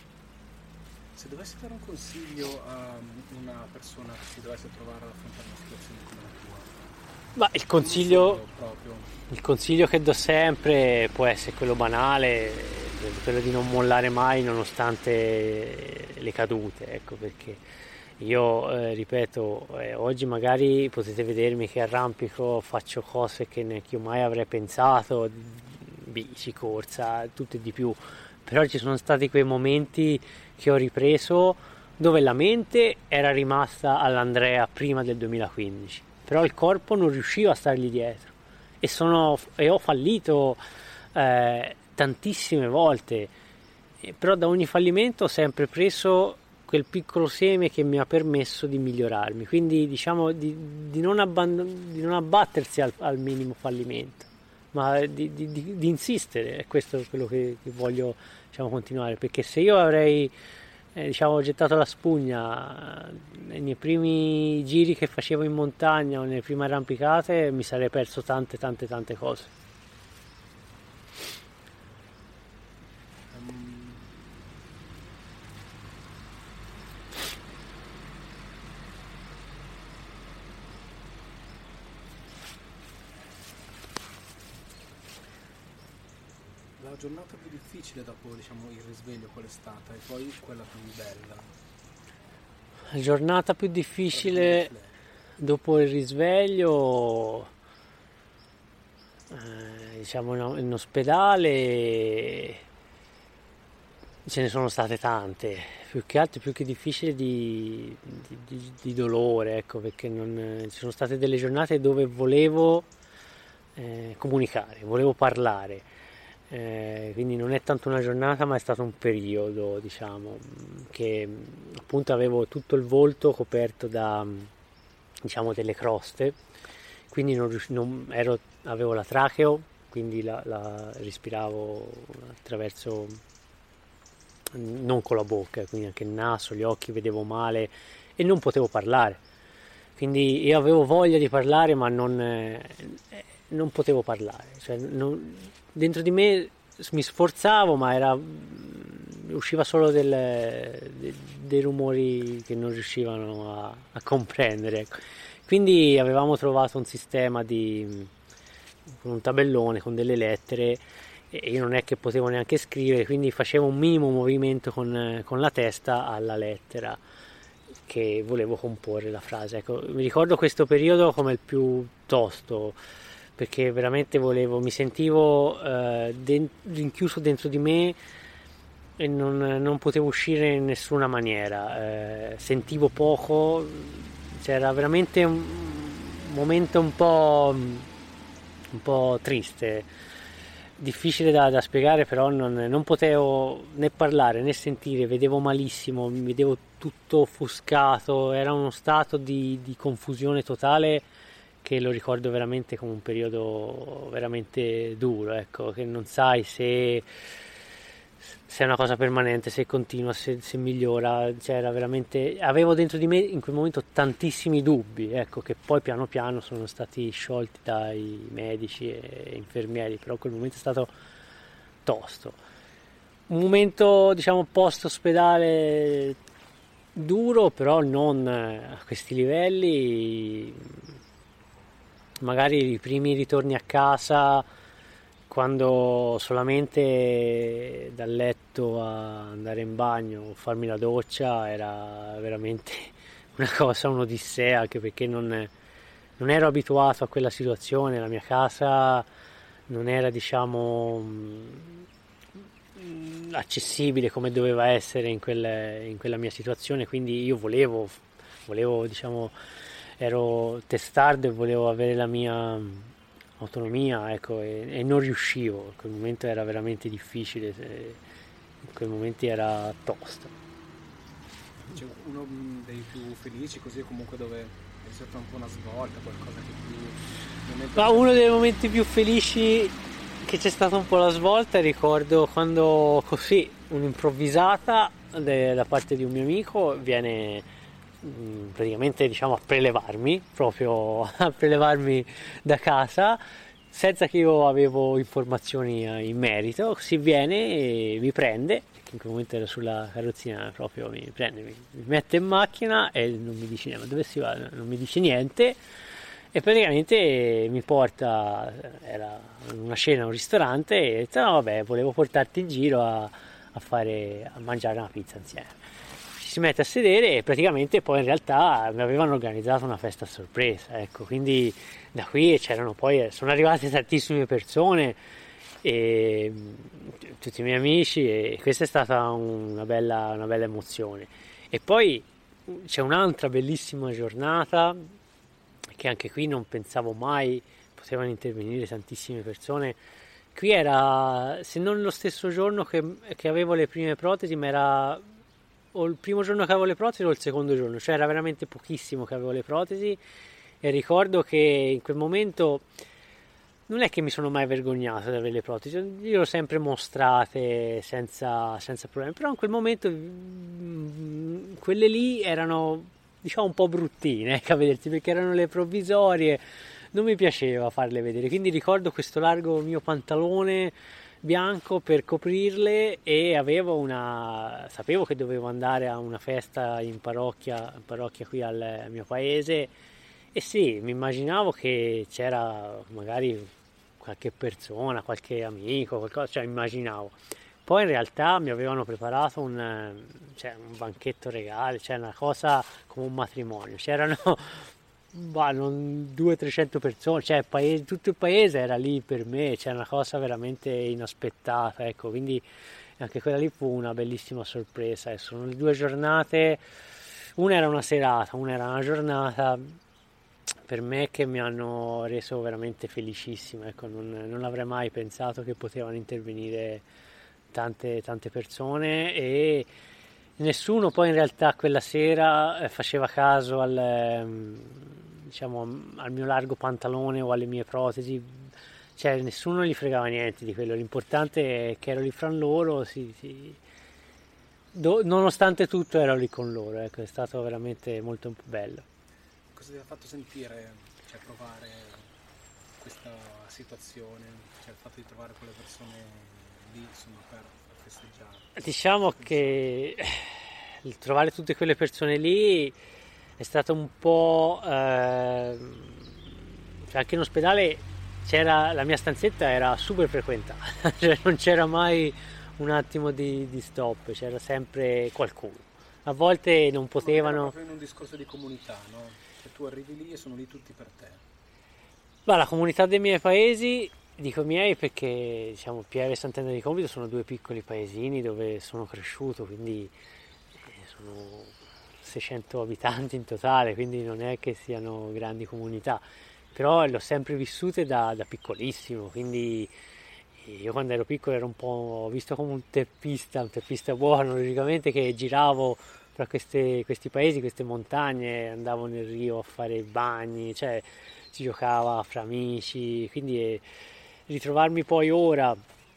Se dovessi dare un consiglio a una persona che si dovesse trovare ad affrontare una situazione come la tua, ma il consiglio, proprio. il consiglio che do sempre può essere quello banale, quello di non mollare mai nonostante le cadute, ecco, perché io eh, ripeto, eh, oggi magari potete vedermi che arrampico, faccio cose che neanche io mai avrei pensato, bici, corsa, tutto e di più, però ci sono stati quei momenti che ho ripreso dove la mente era rimasta all'Andrea prima del duemilaquindici, però il corpo non riusciva a stargli dietro e, sono, e ho fallito eh, tantissime volte, e però da ogni fallimento ho sempre preso quel piccolo seme che mi ha permesso di migliorarmi, quindi diciamo di, di, non, abbandon- di non abbattersi al, al minimo fallimento, ma di, di, di, di insistere, è questo quello che, che voglio, diciamo, continuare, perché se io avrei eh, diciamo, gettato la spugna nei miei primi giri che facevo in montagna o nelle prime arrampicate, mi sarei perso tante tante tante cose. La giornata più difficile dopo, diciamo, il risveglio qual è stata e poi quella più bella? La giornata più difficile dopo il risveglio, eh, diciamo in ospedale, ce ne sono state tante, più che altro più che difficile di, di, di, di dolore, ecco, perché non, ci sono state delle giornate dove volevo eh, comunicare, volevo parlare. Eh, quindi non è tanto una giornata, ma è stato un periodo, diciamo, che appunto avevo tutto il volto coperto da, diciamo, delle croste, quindi non, rius- non ero, avevo la tracheo, quindi la, la respiravo attraverso, non con la bocca, quindi anche il naso, gli occhi, vedevo male e non potevo parlare, quindi io avevo voglia di parlare, ma non, eh, non potevo parlare, cioè non, dentro di me mi sforzavo, ma era, usciva solo del, de, dei rumori che non riuscivano a, a comprendere, ecco. Quindi avevamo trovato un sistema di, con un tabellone con delle lettere, e io non è che potevo neanche scrivere, quindi facevo un minimo movimento con, con la testa alla lettera che volevo comporre la frase, ecco. Mi ricordo questo periodo come il più tosto, perché veramente volevo, mi sentivo eh, den- rinchiuso dentro di me e non, non potevo uscire in nessuna maniera, eh, sentivo poco, c'era veramente un momento un po', un po' triste, difficile da, da spiegare, però non, non potevo né parlare né sentire, vedevo malissimo, mi vedevo tutto offuscato, era uno stato di, di confusione totale, che lo ricordo veramente come un periodo veramente duro, ecco, che non sai se, se è una cosa permanente, se continua, se, se migliora, c'era veramente, avevo dentro di me in quel momento tantissimi dubbi, ecco, che poi piano piano sono stati sciolti dai medici e infermieri, però quel momento è stato tosto. Un momento, diciamo, post ospedale duro, però non a questi livelli. Magari i primi ritorni a casa quando solamente dal letto a andare in bagno o farmi la doccia era veramente una cosa, un'odissea, anche perché non, non ero abituato a quella situazione, la mia casa non era, diciamo, accessibile come doveva essere in, quelle, in quella mia situazione, quindi io volevo, volevo diciamo, ero testardo e volevo avere la mia autonomia, ecco, e, e non riuscivo. In quel momento era veramente difficile, in quei momenti era tosta. C'è uno dei più felici, così, comunque, dove è stata un po' una svolta, qualcosa che più... Ma uno dei momenti più felici che c'è stata un po' la svolta, ricordo quando così un'improvvisata de, da parte di un mio amico viene mh, praticamente, diciamo, a prelevarmi, proprio a prelevarmi da casa senza che io avevo informazioni in merito. Così viene e mi prende, perché in quel momento ero sulla carrozzina, proprio mi prende, mi, mi mette in macchina e non mi dice niente, ma dove si va? Non mi dice niente. E praticamente mi porta, era una cena a un ristorante, e ho detto no vabbè, volevo portarti in giro a, a fare, a mangiare una pizza insieme. Ci si mette a sedere e praticamente poi in realtà mi avevano organizzato una festa a sorpresa, ecco, quindi da qui c'erano poi, sono arrivate tantissime persone e tutti i miei amici, e questa è stata una bella, una bella emozione. E poi c'è un'altra bellissima giornata che anche qui non pensavo mai potevano intervenire tantissime persone. Qui era, se non lo stesso giorno che, che avevo le prime protesi, ma era o il primo giorno che avevo le protesi o il secondo giorno, cioè era veramente pochissimo che avevo le protesi. E ricordo che in quel momento non è che mi sono mai vergognato di avere le protesi, io le ho sempre mostrate senza, senza problemi, però in quel momento mh, quelle lì erano, diciamo, un po' bruttine, ecco, a vedersi, perché erano le provvisorie, non mi piaceva farle vedere, quindi ricordo questo largo mio pantalone bianco per coprirle, e avevo una, sapevo che dovevo andare a una festa in parrocchia, in parrocchia qui al, al mio paese, e sì, mi immaginavo che c'era magari qualche persona, qualche amico, qualcosa, cioè immaginavo. Poi in realtà mi avevano preparato un, cioè, un banchetto regale, cioè una cosa come un matrimonio. C'erano bah, duecento trecento persone, cioè il paese, tutto il paese era lì per me, c'era una cosa veramente inaspettata, ecco, quindi anche quella lì fu una bellissima sorpresa. E sono le due giornate, una era una serata, una era una giornata per me che mi hanno reso veramente felicissimo, ecco, non, non avrei mai pensato che potevano intervenire tante, tante persone, e nessuno poi in realtà quella sera faceva caso al, diciamo, al mio largo pantalone o alle mie protesi, cioè nessuno gli fregava niente di quello, l'importante è che ero lì fra loro, sì, sì. Do, nonostante tutto ero lì con loro, ecco, è stato veramente molto bello. Cosa ti ha fatto sentire, cioè provare questa situazione, cioè il fatto di trovare quelle persone lì, insomma, per festeggiare? Diciamo che il trovare tutte quelle persone lì è stato un po', eh, cioè anche in ospedale c'era, la mia stanzetta era super frequentata, cioè non c'era mai un attimo di, di stop, c'era sempre qualcuno. A volte non potevano... Ma proprio in un discorso di comunità, no? Cioè tu arrivi lì e sono lì tutti per te. Ma la comunità dei miei paesi, dico miei perché, diciamo, Pieve e Sant'Anna di Compito sono due piccoli paesini dove sono cresciuto, quindi sono seicento abitanti in totale, quindi non è che siano grandi comunità, però le ho sempre vissute da, da piccolissimo, quindi io quando ero piccolo ero un po' visto come un teppista, un teppista buono, logicamente, che giravo tra queste, questi paesi, queste montagne, andavo nel Rio a fare i bagni, cioè si giocava fra amici, quindi eh, ritrovarmi poi ora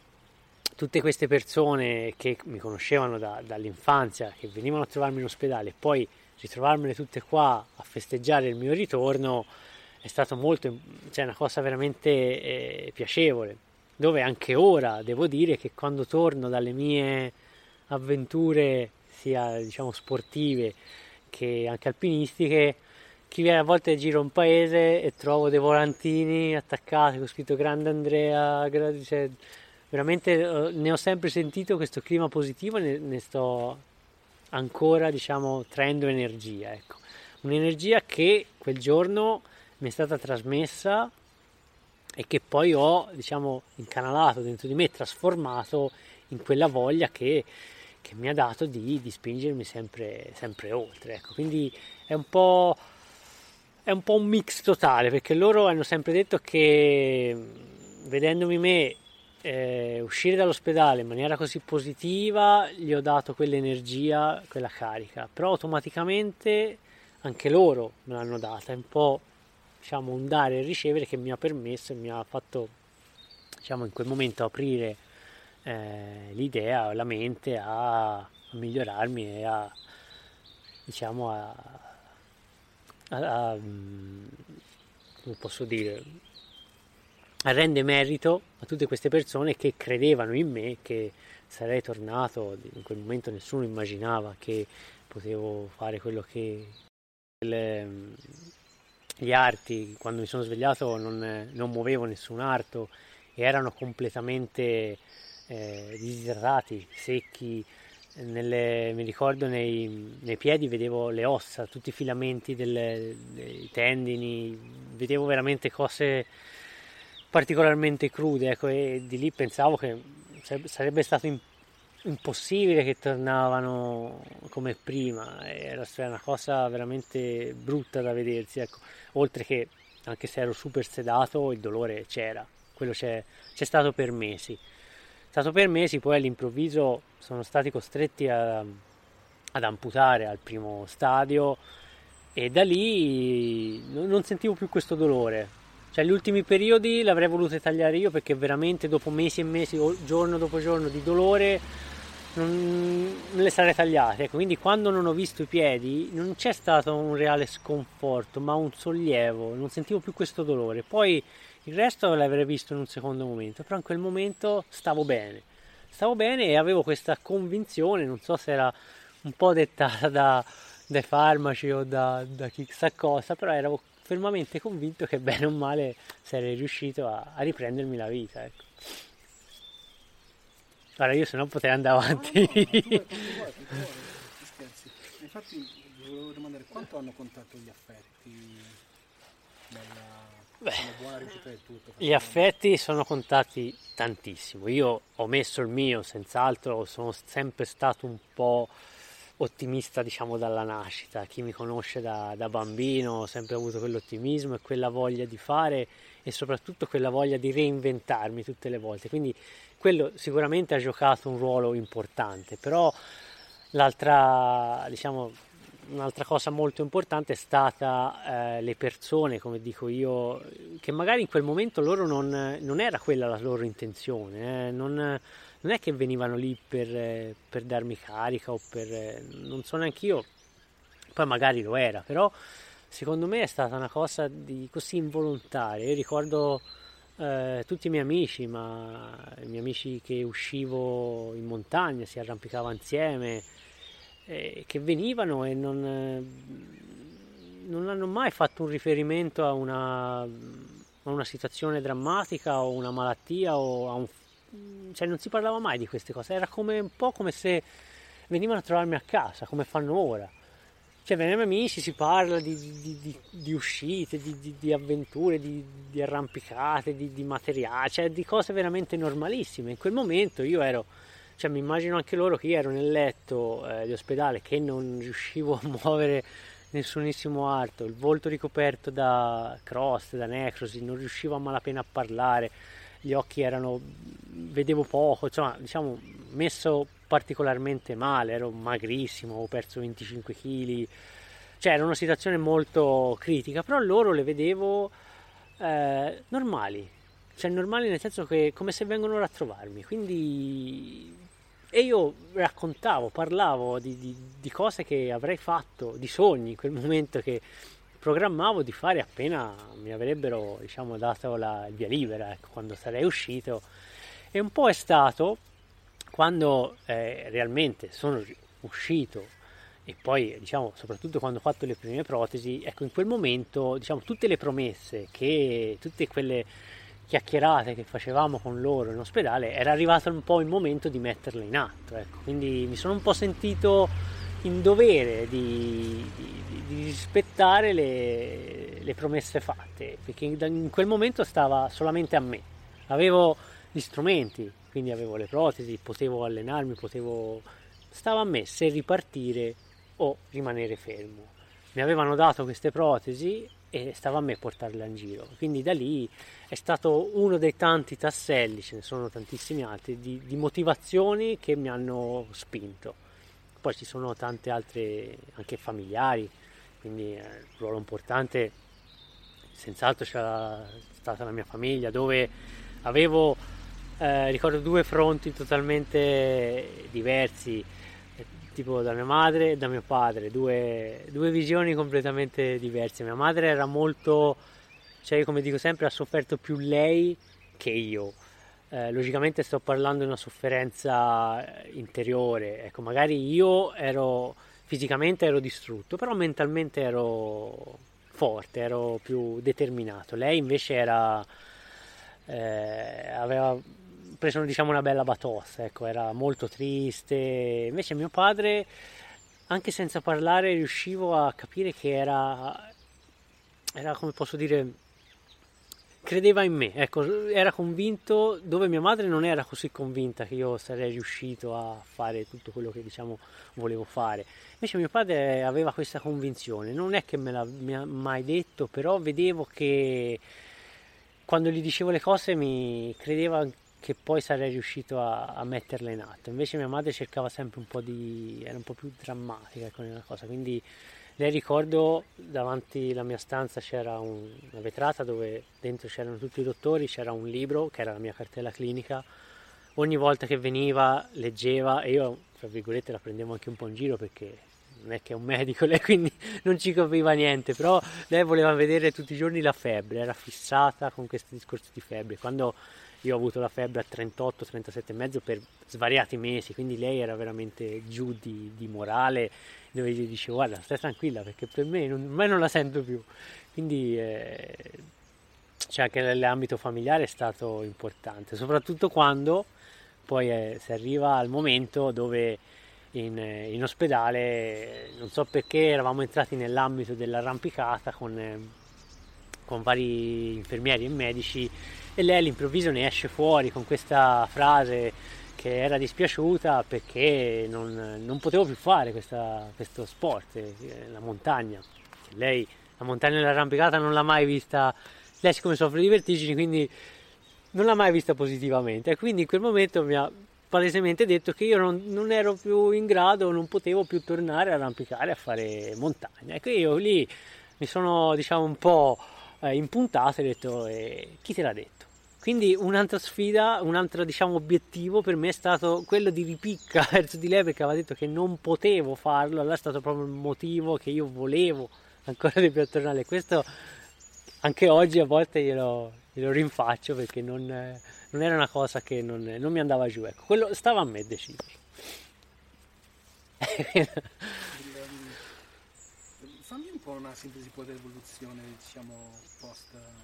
tutte queste persone che mi conoscevano da, dall'infanzia, che venivano a trovarmi in ospedale, e poi ritrovarmele tutte qua a festeggiare il mio ritorno è stato molto, cioè una cosa veramente eh, piacevole, dove anche ora devo dire che quando torno dalle mie avventure sia, diciamo, sportive che anche alpinistiche, chi viene a volte giro un paese e trovo dei volantini attaccati con scritto Grande Andrea, gra- cioè, veramente eh, ne ho sempre sentito questo clima positivo e ne, ne sto ancora, diciamo, traendo energia, ecco. Un'energia che quel giorno mi è stata trasmessa e che poi ho, diciamo, incanalato dentro di me, trasformato in quella voglia che, che mi ha dato di, di spingermi sempre, sempre oltre, ecco. Quindi è un po', è un po' un mix totale, perché loro hanno sempre detto che vedendomi me eh, uscire dall'ospedale in maniera così positiva gli ho dato quell'energia, quella carica, però automaticamente anche loro me l'hanno data, è un po', diciamo, un dare e ricevere che mi ha permesso e mi ha fatto, diciamo, in quel momento aprire eh, l'idea, la mente a, a migliorarmi e a, diciamo, a, a, a come posso dire, a rendere merito a tutte queste persone che credevano in me, che sarei tornato. In quel momento nessuno immaginava che potevo fare quello che le, gli arti, quando mi sono svegliato non, non muovevo nessun arto, erano completamente eh, disidratati, secchi. Nelle, mi ricordo nei, nei piedi vedevo le ossa, tutti i filamenti delle, dei tendini, vedevo veramente cose particolarmente crude, ecco, e di lì pensavo che sarebbe stato impossibile impossibile che tornavano come prima, era una cosa veramente brutta da vedersi, ecco. Oltre che, anche se ero super sedato, il dolore c'era, quello c'è, c'è stato per mesi, è stato per mesi, poi all'improvviso sono stati costretti a, ad amputare al primo stadio e da lì non, non sentivo più questo dolore. Cioè gli ultimi periodi l'avrei voluto tagliare io, perché veramente dopo mesi e mesi, giorno dopo giorno di dolore, non, non le sarei tagliate, ecco. Quindi quando non ho visto i piedi non c'è stato un reale sconforto, ma un sollievo, non sentivo più questo dolore. Poi il resto l'avrei visto in un secondo momento, però in quel momento stavo bene, stavo bene e avevo questa convinzione, non so se era un po' dettata da, dai farmaci o da, da chissà cosa, però ero fermamente convinto che bene o male sarei riuscito a, a riprendermi la vita, ecco. Guarda, io se no potrei andare avanti. No, no, ma tu vuoi, tu vuoi, tu vuoi, ti scherzi. Infatti vi volevo domandare quanto hanno contato gli affetti nella, nella buona riuscita del tutto? Gli affetti sono contati tantissimo. Io ho messo il mio, senz'altro, sono sempre stato un po' ottimista, diciamo, dalla nascita. Chi mi conosce da, da bambino ho sempre avuto quell'ottimismo e quella voglia di fare e soprattutto quella voglia di reinventarmi tutte le volte, quindi quello sicuramente ha giocato un ruolo importante. Però l'altra, diciamo, un'altra cosa molto importante è stata eh, le persone, come dico io, che magari in quel momento loro non, non era quella la loro intenzione, eh, non, non è che venivano lì per, per darmi carica o per, non so neanche io, poi magari lo era, però secondo me è stata una cosa di così involontaria. Io ricordo eh, tutti i miei amici, ma i miei amici che uscivo in montagna, si arrampicava insieme, eh, che venivano e non, eh, non hanno mai fatto un riferimento a una, a una situazione drammatica o una malattia o a un, cioè non si parlava mai di queste cose, era come un po' come se venivano a trovarmi a casa, come fanno ora. Cioè, veniamo amici, si parla di, di, di, di uscite, di, di, di avventure, di, di arrampicate, di, di materiali, cioè di cose veramente normalissime. In quel momento io ero, cioè mi immagino anche loro che io ero nel letto eh, di ospedale, che non riuscivo a muovere nessunissimo arto, il volto ricoperto da croste, da necrosi, non riuscivo a malapena a parlare, gli occhi erano, vedevo poco, insomma, diciamo, messo particolarmente male, ero magrissimo, avevo perso venticinque chili, cioè era una situazione molto critica, però loro le vedevo eh, normali, cioè normali nel senso che come se vengono ora a trovarmi, quindi e io raccontavo, parlavo di, di, di cose che avrei fatto, di sogni in quel momento che programmavo di fare appena mi avrebbero, diciamo, dato la, il via libera, ecco, quando sarei uscito. E un po' è stato quando eh, realmente sono uscito E poi, diciamo, soprattutto quando ho fatto le prime protesi, ecco, in quel momento, diciamo, tutte le promesse, che tutte quelle chiacchierate che facevamo con loro in ospedale, era arrivato un po' il momento di metterle in atto, ecco. Quindi mi sono un po' sentito in dovere di, di, di rispettare le, le promesse fatte, perché in quel momento stava solamente a me. Avevo gli strumenti, quindi avevo le protesi, potevo allenarmi, potevo... stava a me se ripartire o rimanere fermo. Mi avevano dato queste protesi e stava a me portarle in giro, quindi da lì è stato uno dei tanti tasselli, ce ne sono tantissimi altri, di, di motivazioni che mi hanno spinto. Poi ci sono tante altre, anche familiari, quindi eh, il ruolo importante senz'altro c'è stata la mia famiglia, dove avevo, eh, ricordo, due fronti totalmente diversi, tipo da mia madre e da mio padre, due, due visioni completamente diverse. Mia madre era molto, cioè, come dico sempre, ha sofferto più lei che io. Eh, logicamente sto parlando di una sofferenza interiore, ecco, magari io ero fisicamente ero distrutto, però mentalmente ero forte, ero più determinato. Lei invece era eh, aveva preso, diciamo, una bella batosta, ecco, era molto triste. Invece mio padre, anche senza parlare, riuscivo a capire che era era come posso dire, credeva in me, ecco, era convinto, dove mia madre non era così convinta che io sarei riuscito a fare tutto quello che, diciamo, volevo fare. Invece mio padre aveva questa convinzione, non è che me l'ha mi ha mai detto, però vedevo che quando gli dicevo le cose mi credeva che poi sarei riuscito a, a metterle in atto. Invece mia madre cercava sempre un po' di, era un po' più drammatica con la cosa, quindi lei, ricordo, davanti alla mia stanza c'era un, una vetrata dove dentro c'erano tutti i dottori, c'era un libro che era la mia cartella clinica. Ogni volta che veniva leggeva, e io, tra virgolette, la prendevo anche un po' in giro perché non è che è un medico lei, quindi non ci capiva niente, però lei voleva vedere tutti i giorni la febbre, era fissata con questo discorso di febbre. Quando io ho avuto la febbre a trentotto trentasette e mezzo per svariati mesi, quindi lei era veramente giù di, di morale, dove gli dicevo: guarda, stai tranquilla perché per me non, ormai non la sento più. Quindi eh, cioè anche nell'ambito familiare è stato importante, soprattutto quando poi eh, si arriva al momento dove in, in ospedale, non so perché, eravamo entrati nell'ambito dell'arrampicata con, eh, con vari infermieri e medici, e lei all'improvviso ne esce fuori con questa frase che era dispiaciuta perché non, non potevo più fare questa, questo sport, eh, la montagna. Lei la montagna dell'arrampicata non l'ha mai vista, lei siccome soffre di vertigini, quindi non l'ha mai vista positivamente, e quindi in quel momento mi ha palesemente detto che io non, non ero più in grado, non potevo più tornare a arrampicare, a fare montagna. E quindi io lì mi sono, diciamo, un po' eh, impuntato e ho detto: eh, chi te l'ha detto? Quindi un'altra sfida, un altro, diciamo, obiettivo per me è stato quello di ripicca verso di lei, perché aveva detto che non potevo farlo. Allora è stato proprio il motivo che io volevo ancora di più tornare. Questo anche oggi a volte glielo, glielo rinfaccio, perché non, non era una cosa che non, non mi andava giù, ecco. Quello stava a me decidere. Fammi un po' una sintesi poi dell'evoluzione, diciamo, post,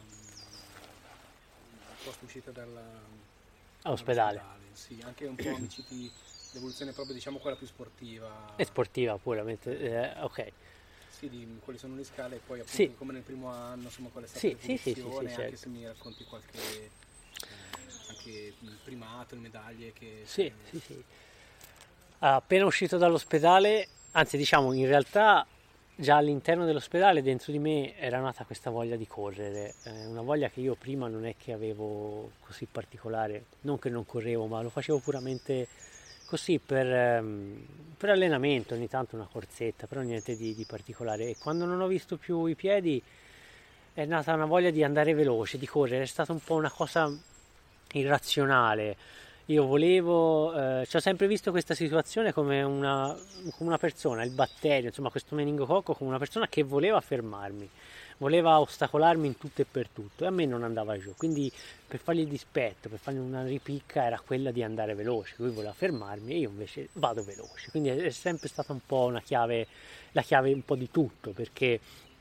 post uscita dalla, all'ospedale. Sì, anche un po' mi citi l'evoluzione proprio, diciamo, quella più sportiva. È sportiva puramente, eh, ok. Sì, di quali sono le scale, e poi appunto Sì. come nel primo anno, insomma, qual è stata Sì, l'evoluzione, sì, sì, sì, sì, anche certo. se mi racconti qualche eh, anche il primato, le medaglie che... Sì, sì, sì. Appena uscito dall'ospedale, anzi, diciamo, in realtà già all'interno dell'ospedale dentro di me era nata questa voglia di correre, eh, una voglia che io prima non è che avevo così particolare, non che non correvo, ma lo facevo puramente così per, ehm, per allenamento, ogni tanto una corsetta, però niente di, di particolare. E quando non ho visto più i piedi è nata una voglia di andare veloce, di correre, è stata un po' una cosa irrazionale. Io volevo, eh, ci ho sempre visto questa situazione come una, come una persona, il batterio, insomma questo meningococco, come una persona che voleva fermarmi, voleva ostacolarmi in tutto e per tutto e a me non andava giù, quindi per fargli il dispetto, per fargli una ripicca era quella di andare veloce, lui voleva fermarmi e io invece vado veloce, quindi è sempre stata un po' una chiave, la chiave un po' di tutto, perché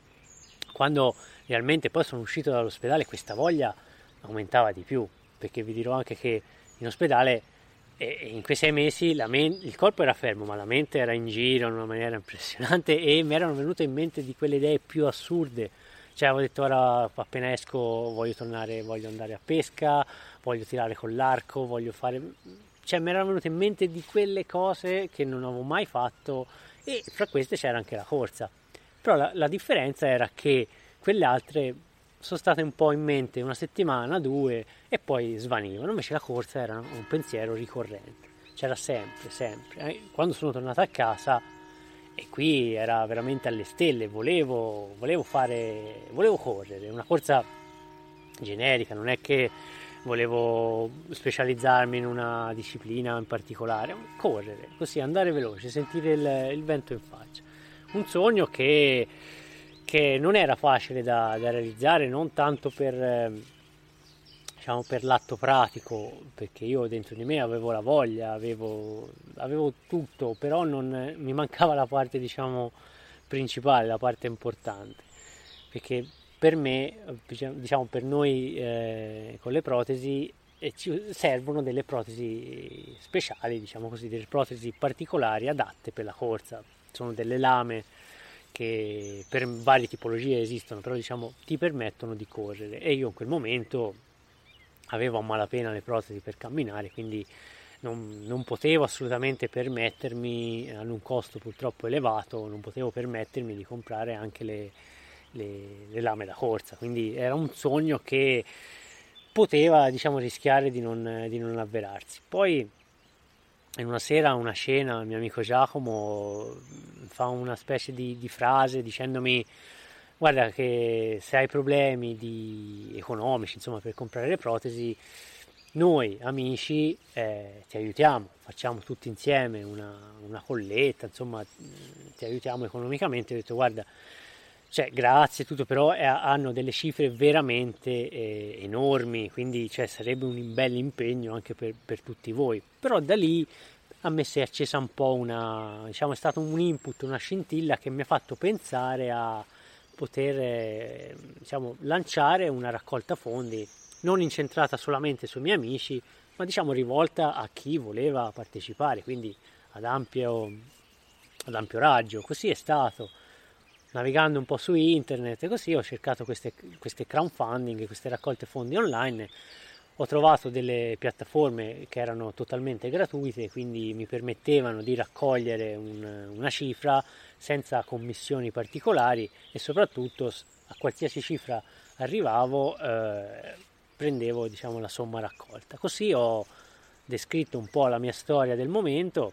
quando realmente poi sono uscito dall'ospedale questa voglia aumentava di più, perché vi dirò anche che in ospedale e in quei sei mesi la men- il corpo era fermo ma la mente era in giro in una maniera impressionante e mi erano venute in mente di quelle idee più assurde, cioè avevo detto ora appena esco voglio tornare, voglio andare a pesca, voglio tirare con l'arco, voglio fare, cioè mi erano venute in mente di quelle cose che non avevo mai fatto e fra queste c'era anche la corsa, però la, la differenza era che quelle altre sono state un po' in mente una settimana, due e poi svanivano, invece la corsa era un pensiero ricorrente, c'era sempre, sempre. Quando sono tornato a casa e qui era veramente alle stelle, volevo, volevo fare, volevo correre, una corsa generica, non è che volevo specializzarmi in una disciplina in particolare, correre, così andare veloce, sentire il, il vento in faccia, un sogno che che non era facile da, da realizzare, non tanto per, eh, diciamo, per l'atto pratico, perché io dentro di me avevo la voglia, avevo, avevo tutto, però non, mi mancava la parte, diciamo, principale, la parte importante, perché per me, diciamo per noi eh, con le protesi eh, ci servono delle protesi speciali, diciamo così, delle protesi particolari adatte per la corsa, sono delle lame che per varie tipologie esistono, però diciamo ti permettono di correre e io in quel momento avevo a malapena le protesi per camminare, quindi non, non potevo assolutamente permettermi, hanno un costo purtroppo elevato, non potevo permettermi di comprare anche le, le, le lame da corsa, quindi era un sogno che poteva, diciamo, rischiare di non, di non avverarsi. Poi in una sera, una cena, il mio amico Giacomo fa una specie di, di frase dicendomi: guarda che se hai problemi di economici, insomma, per comprare le protesi, noi amici eh, ti aiutiamo, facciamo tutti insieme una, una colletta, insomma, ti aiutiamo economicamente. Ho detto: guarda, cioè, grazie tutto, però eh, hanno delle cifre veramente eh, enormi, quindi cioè, sarebbe un bel impegno anche per, per tutti voi. Però da lì a me si è accesa un po' una, diciamo, è stato un input, una scintilla che mi ha fatto pensare a poter eh, diciamo, lanciare una raccolta fondi non incentrata solamente sui miei amici, ma diciamo rivolta a chi voleva partecipare, quindi ad ampio, ad ampio raggio. Così è stato. Navigando un po' su internet e così ho cercato queste, queste crowdfunding, queste raccolte fondi online, ho trovato delle piattaforme che erano totalmente gratuite, quindi mi permettevano di raccogliere un, una cifra senza commissioni particolari e soprattutto a qualsiasi cifra arrivavo eh, prendevo, diciamo, la somma raccolta. Così ho descritto un po' la mia storia del momento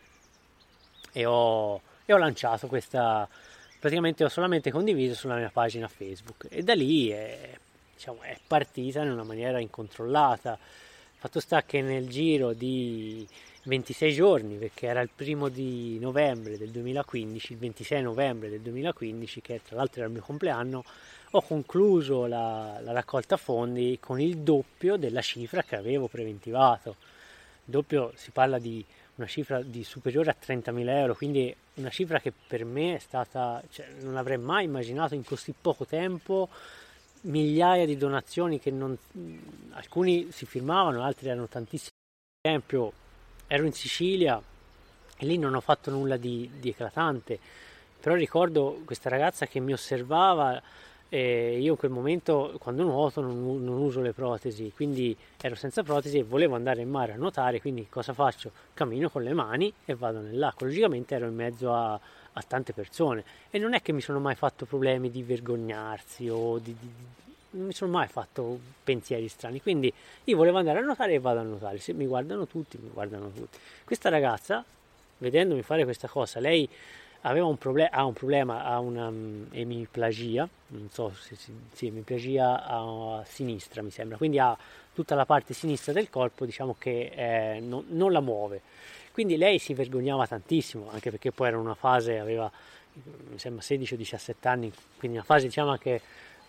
e ho, e ho lanciato questa. Praticamente ho solamente condiviso sulla mia pagina Facebook e da lì è, diciamo, è partita in una maniera incontrollata. Fatto sta che nel giro di ventisei giorni, perché era il primo di novembre del duemilaquindici, il ventisei novembre del duemilaquindici, che tra l'altro era il mio compleanno, ho concluso la, la raccolta fondi con il doppio della cifra che avevo preventivato. Il doppio, si parla di una cifra di superiore a trentamila euro, quindi una cifra che per me è stata, cioè, non avrei mai immaginato in così poco tempo, migliaia di donazioni che non, alcuni si firmavano, altri erano tantissimi. Per esempio ero in Sicilia e lì non ho fatto nulla di, di eclatante, però ricordo questa ragazza che mi osservava. E io in quel momento, quando nuoto, non, non uso le protesi, quindi ero senza protesi e volevo andare in mare a nuotare, quindi cosa faccio? Cammino con le mani e vado nell'acqua. Logicamente ero in mezzo a, a tante persone e non è che mi sono mai fatto problemi di vergognarsi o di, di, non mi sono mai fatto pensieri strani, quindi io volevo andare a nuotare e vado a nuotare. Se mi guardano tutti, mi guardano tutti. Questa ragazza, vedendomi fare questa cosa, lei aveva un problema, ha un problema, ha una um, emiplagia, non so se si sì, emiplagia a, a sinistra mi sembra, quindi ha tutta la parte sinistra del corpo, diciamo che eh, non, non la muove, quindi lei si vergognava tantissimo, anche perché poi era una fase, aveva mi sembra sedici o diciassette anni, quindi una fase, diciamo, anche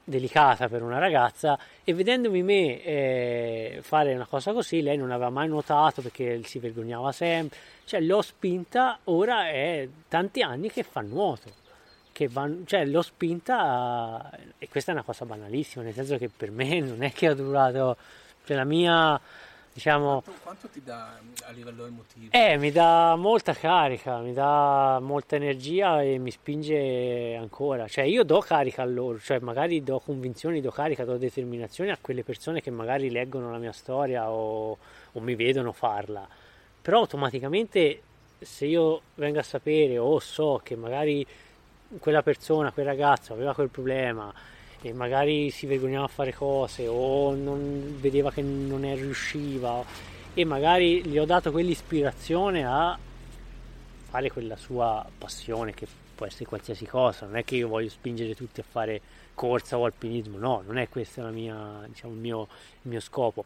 delicata per una ragazza, e vedendomi me eh, fare una cosa così, lei non aveva mai nuotato perché si vergognava sempre, cioè l'ho spinta, ora è tanti anni che fa nuoto, che van, cioè l'ho spinta a, e questa è una cosa banalissima, nel senso che per me non è che ha durato, cioè la mia, diciamo, Quanto, quanto ti dà a livello emotivo? eh, mi dà molta carica, mi dà molta energia e mi spinge ancora. Cioè io do carica a loro, cioè magari do convinzioni, do carica, do determinazione a quelle persone che magari leggono la mia storia o, o mi vedono farla. Però automaticamente se io vengo a sapere o so che magari quella persona, quel ragazzo aveva quel problema e magari si vergognava a fare cose o non vedeva che non ne riusciva, e magari gli ho dato quell'ispirazione a fare quella sua passione, che può essere qualsiasi cosa, non è che io voglio spingere tutti a fare corsa o alpinismo, no, non è questo la mia, diciamo, il mio, il mio scopo,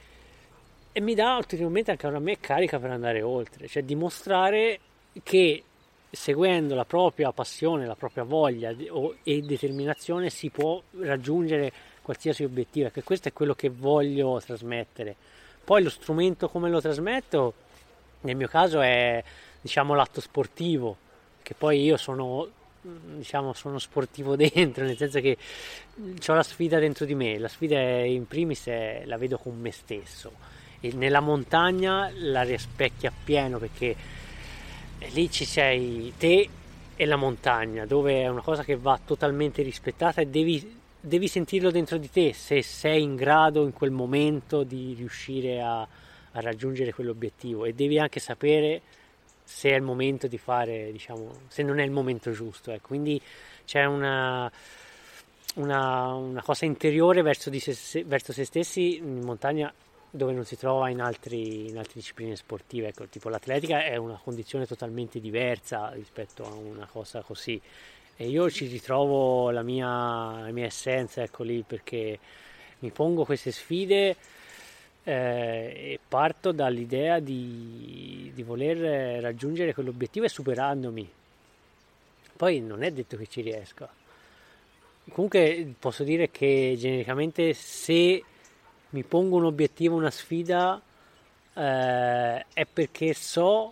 e mi dà ulteriormente anche a me carica per andare oltre, cioè dimostrare che seguendo la propria passione, la propria voglia e determinazione si può raggiungere qualsiasi obiettivo, che questo è quello che voglio trasmettere. Poi lo strumento come lo trasmetto, nel mio caso è, diciamo, l'atto sportivo, che poi io sono, diciamo, sono sportivo dentro, nel senso che ho la sfida dentro di me, la sfida è, in primis è, la vedo con me stesso, e nella montagna la rispecchia appieno, perché lì ci sei te e la montagna, dove è una cosa che va totalmente rispettata e devi, devi sentirlo dentro di te se sei in grado in quel momento di riuscire a, a raggiungere quell'obiettivo, e devi anche sapere se è il momento di fare, diciamo, se non è il momento giusto, ecco. Quindi c'è una, una, una cosa interiore verso, di se, verso se stessi in montagna, dove non si trova in, altri, in altre discipline sportive, ecco, tipo l'atletica è una condizione totalmente diversa rispetto a una cosa così, e io ci ritrovo la mia, la mia essenza, ecco, lì, perché mi pongo queste sfide eh, e parto dall'idea di, di voler raggiungere quell'obiettivo e superandomi, poi non è detto che ci riesca. Comunque posso dire che genericamente se mi pongo un obiettivo, una sfida, eh, è perché so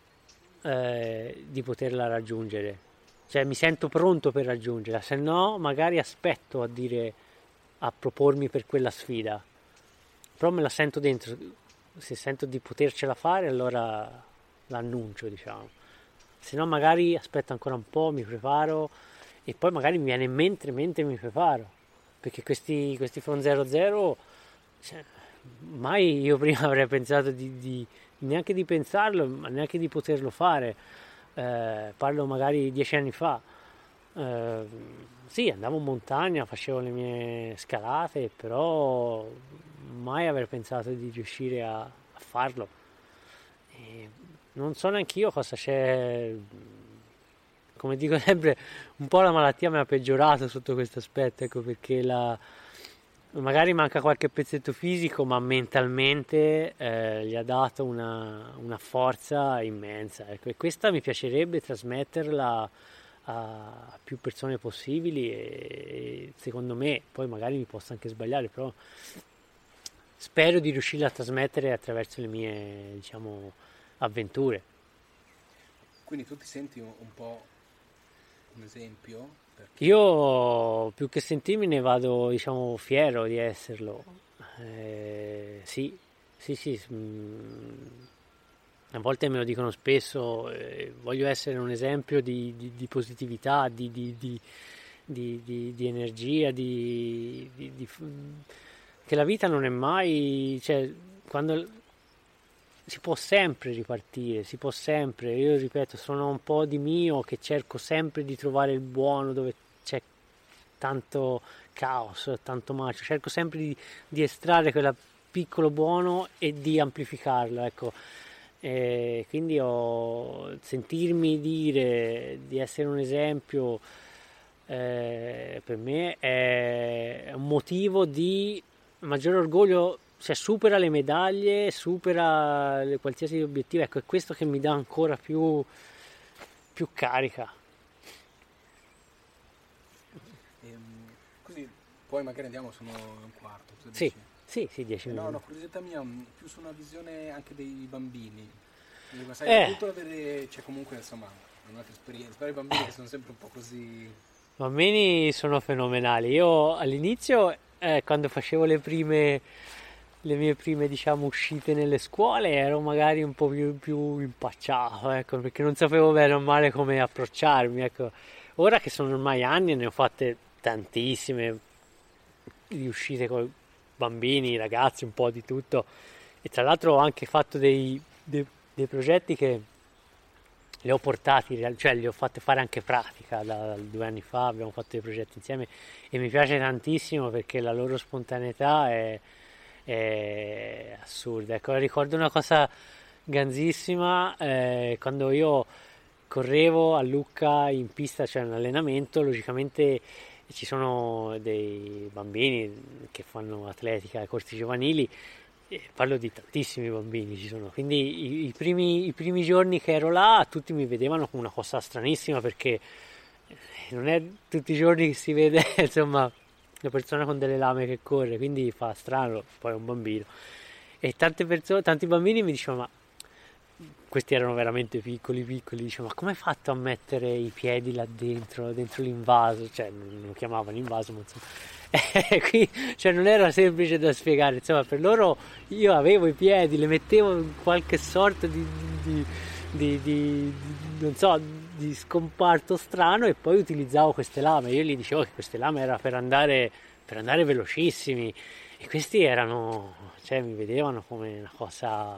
eh, di poterla raggiungere, cioè mi sento pronto per raggiungerla, se no magari aspetto a dire, a propormi per quella sfida, però me la sento dentro, se sento di potercela fare allora l'annuncio, diciamo, se no magari aspetto ancora un po', mi preparo e poi magari mi viene in mente mentre mi preparo, perché questi, questi From Zero Zero, cioè, mai io prima avrei pensato di, di neanche di pensarlo, ma neanche di poterlo fare. Eh, parlo magari dieci anni fa. Eh, sì, andavo in montagna, facevo le mie scalate, però mai avrei pensato di riuscire a, a farlo. E non so neanche io cosa c'è. Come dico sempre, un po' la malattia mi ha peggiorato sotto questo aspetto, ecco, perché la magari manca qualche pezzetto fisico, ma mentalmente eh, gli ha dato una, una forza immensa, ecco, e questa mi piacerebbe trasmetterla a più persone possibili, e, e secondo me, poi magari mi posso anche sbagliare, però spero di riuscirla a trasmettere attraverso le mie, diciamo, avventure. Quindi tu ti senti un, un po' un esempio? Io più che sentirmi ne vado, diciamo, fiero di esserlo. Eh, sì, sì, sì. Mh, a volte me lo dicono spesso, eh, voglio essere un esempio di, di, di positività, di, di, di, di, di energia, di, di, di, che la vita non è mai, cioè, quando si può sempre ripartire, si può sempre, io ripeto, sono un po' di mio che cerco sempre di trovare il buono dove c'è tanto caos, tanto macio, cerco sempre di, di estrarre quel piccolo buono e di amplificarlo, ecco. E quindi ho, sentirmi dire di essere un esempio eh, per me è un motivo di maggior orgoglio, cioè supera le medaglie, supera le, qualsiasi obiettivo, ecco, è questo che mi dà ancora più, più carica. Ehm, così poi magari andiamo, sono un quarto. Cosa Sì, dici? sì, sì, dieci Eh, no, minuti. no, curiosità mia, mh, più su una visione anche dei bambini. Dico, sai, Eh. tutto da vedere, c'è comunque, insomma, un'altra esperienza. Però i bambini che sono sempre un po' così... I bambini sono fenomenali. Io all'inizio, eh, quando facevo le prime, le mie prime, diciamo, uscite nelle scuole, ero magari un po' più, più impacciato, ecco, perché non sapevo bene o male come approcciarmi, ecco. Ora che sono ormai anni, ne ho fatte tantissime di uscite con bambini, ragazzi, un po' di tutto. E tra l'altro ho anche fatto dei, dei, dei progetti che li ho portati, cioè li ho fatti fare anche pratica da, da due anni fa, abbiamo fatto dei progetti insieme e mi piace tantissimo perché la loro spontaneità è, è assurda. Ecco, ricordo una cosa ganzissima, eh, quando io correvo a Lucca in pista, c'è un allenamento, logicamente ci sono dei bambini che fanno atletica ai corsi giovanili. Eh, Parlo di tantissimi bambini ci sono, quindi i, i primi, i primi giorni che ero là tutti mi vedevano come una cosa stranissima perché non è tutti i giorni che si vede insomma una persona con delle lame che corre, quindi fa strano, poi è un bambino. E tante persone, tanti bambini mi dicevano ma questi erano veramente piccoli piccoli, dicevano ma come hai fatto a mettere i piedi là dentro, dentro l'invaso, cioè non lo chiamavano invaso ma insomma. Eh, qui, cioè non era semplice da spiegare, insomma per loro io avevo i piedi, le mettevo in qualche sorta di, di, di, di, di non so, di scomparto strano e poi utilizzavo queste lame, io gli dicevo che queste lame era per andare, per andare velocissimi e questi erano, cioè mi vedevano come una cosa,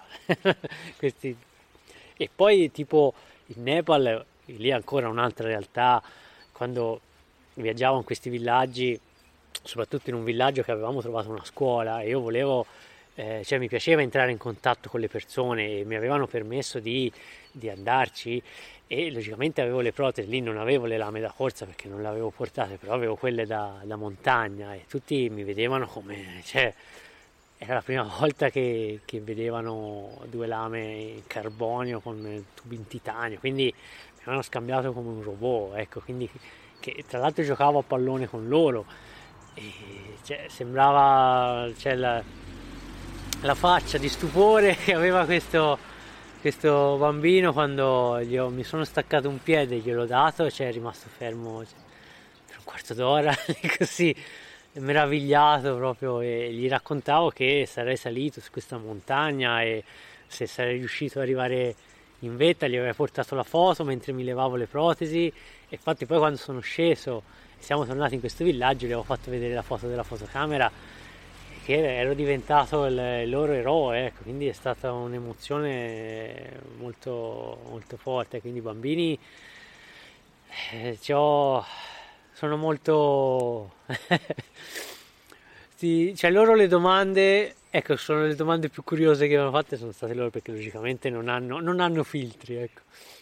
questi. E poi tipo in Nepal, lì è ancora un'altra realtà, quando viaggiavo in questi villaggi, soprattutto in un villaggio che avevamo trovato una scuola e io volevo, eh, cioè mi piaceva entrare in contatto con le persone e mi avevano permesso di, di andarci e logicamente avevo le protesi, lì non avevo le lame da corsa perché non le avevo portate, però avevo quelle da, da montagna e tutti mi vedevano come, cioè era la prima volta che, che vedevano due lame in carbonio con tubi in titanio, quindi mi avevano scambiato come un robot, ecco, quindi che tra l'altro giocavo a pallone con loro e cioè, sembrava cioè, la, la faccia di stupore che aveva questo, questo bambino quando gli ho, mi sono staccato un piede, gliel'ho dato e cioè, è rimasto fermo cioè, per un quarto d'ora così meravigliato proprio e gli raccontavo che sarei salito su questa montagna e se sarei riuscito ad arrivare in vetta gli avevo portato la foto mentre mi levavo le protesi e infatti poi quando sono sceso e siamo tornati in questo villaggio gli avevo fatto vedere la foto della fotocamera che ero diventato il loro eroe, ecco, quindi è stata un'emozione molto, molto forte, quindi i bambini eh, c'ho, sono molto sì, cioè loro le domande, ecco, sono le domande più curiose che mi hanno fatte sono state loro perché logicamente non hanno, non hanno filtri, ecco.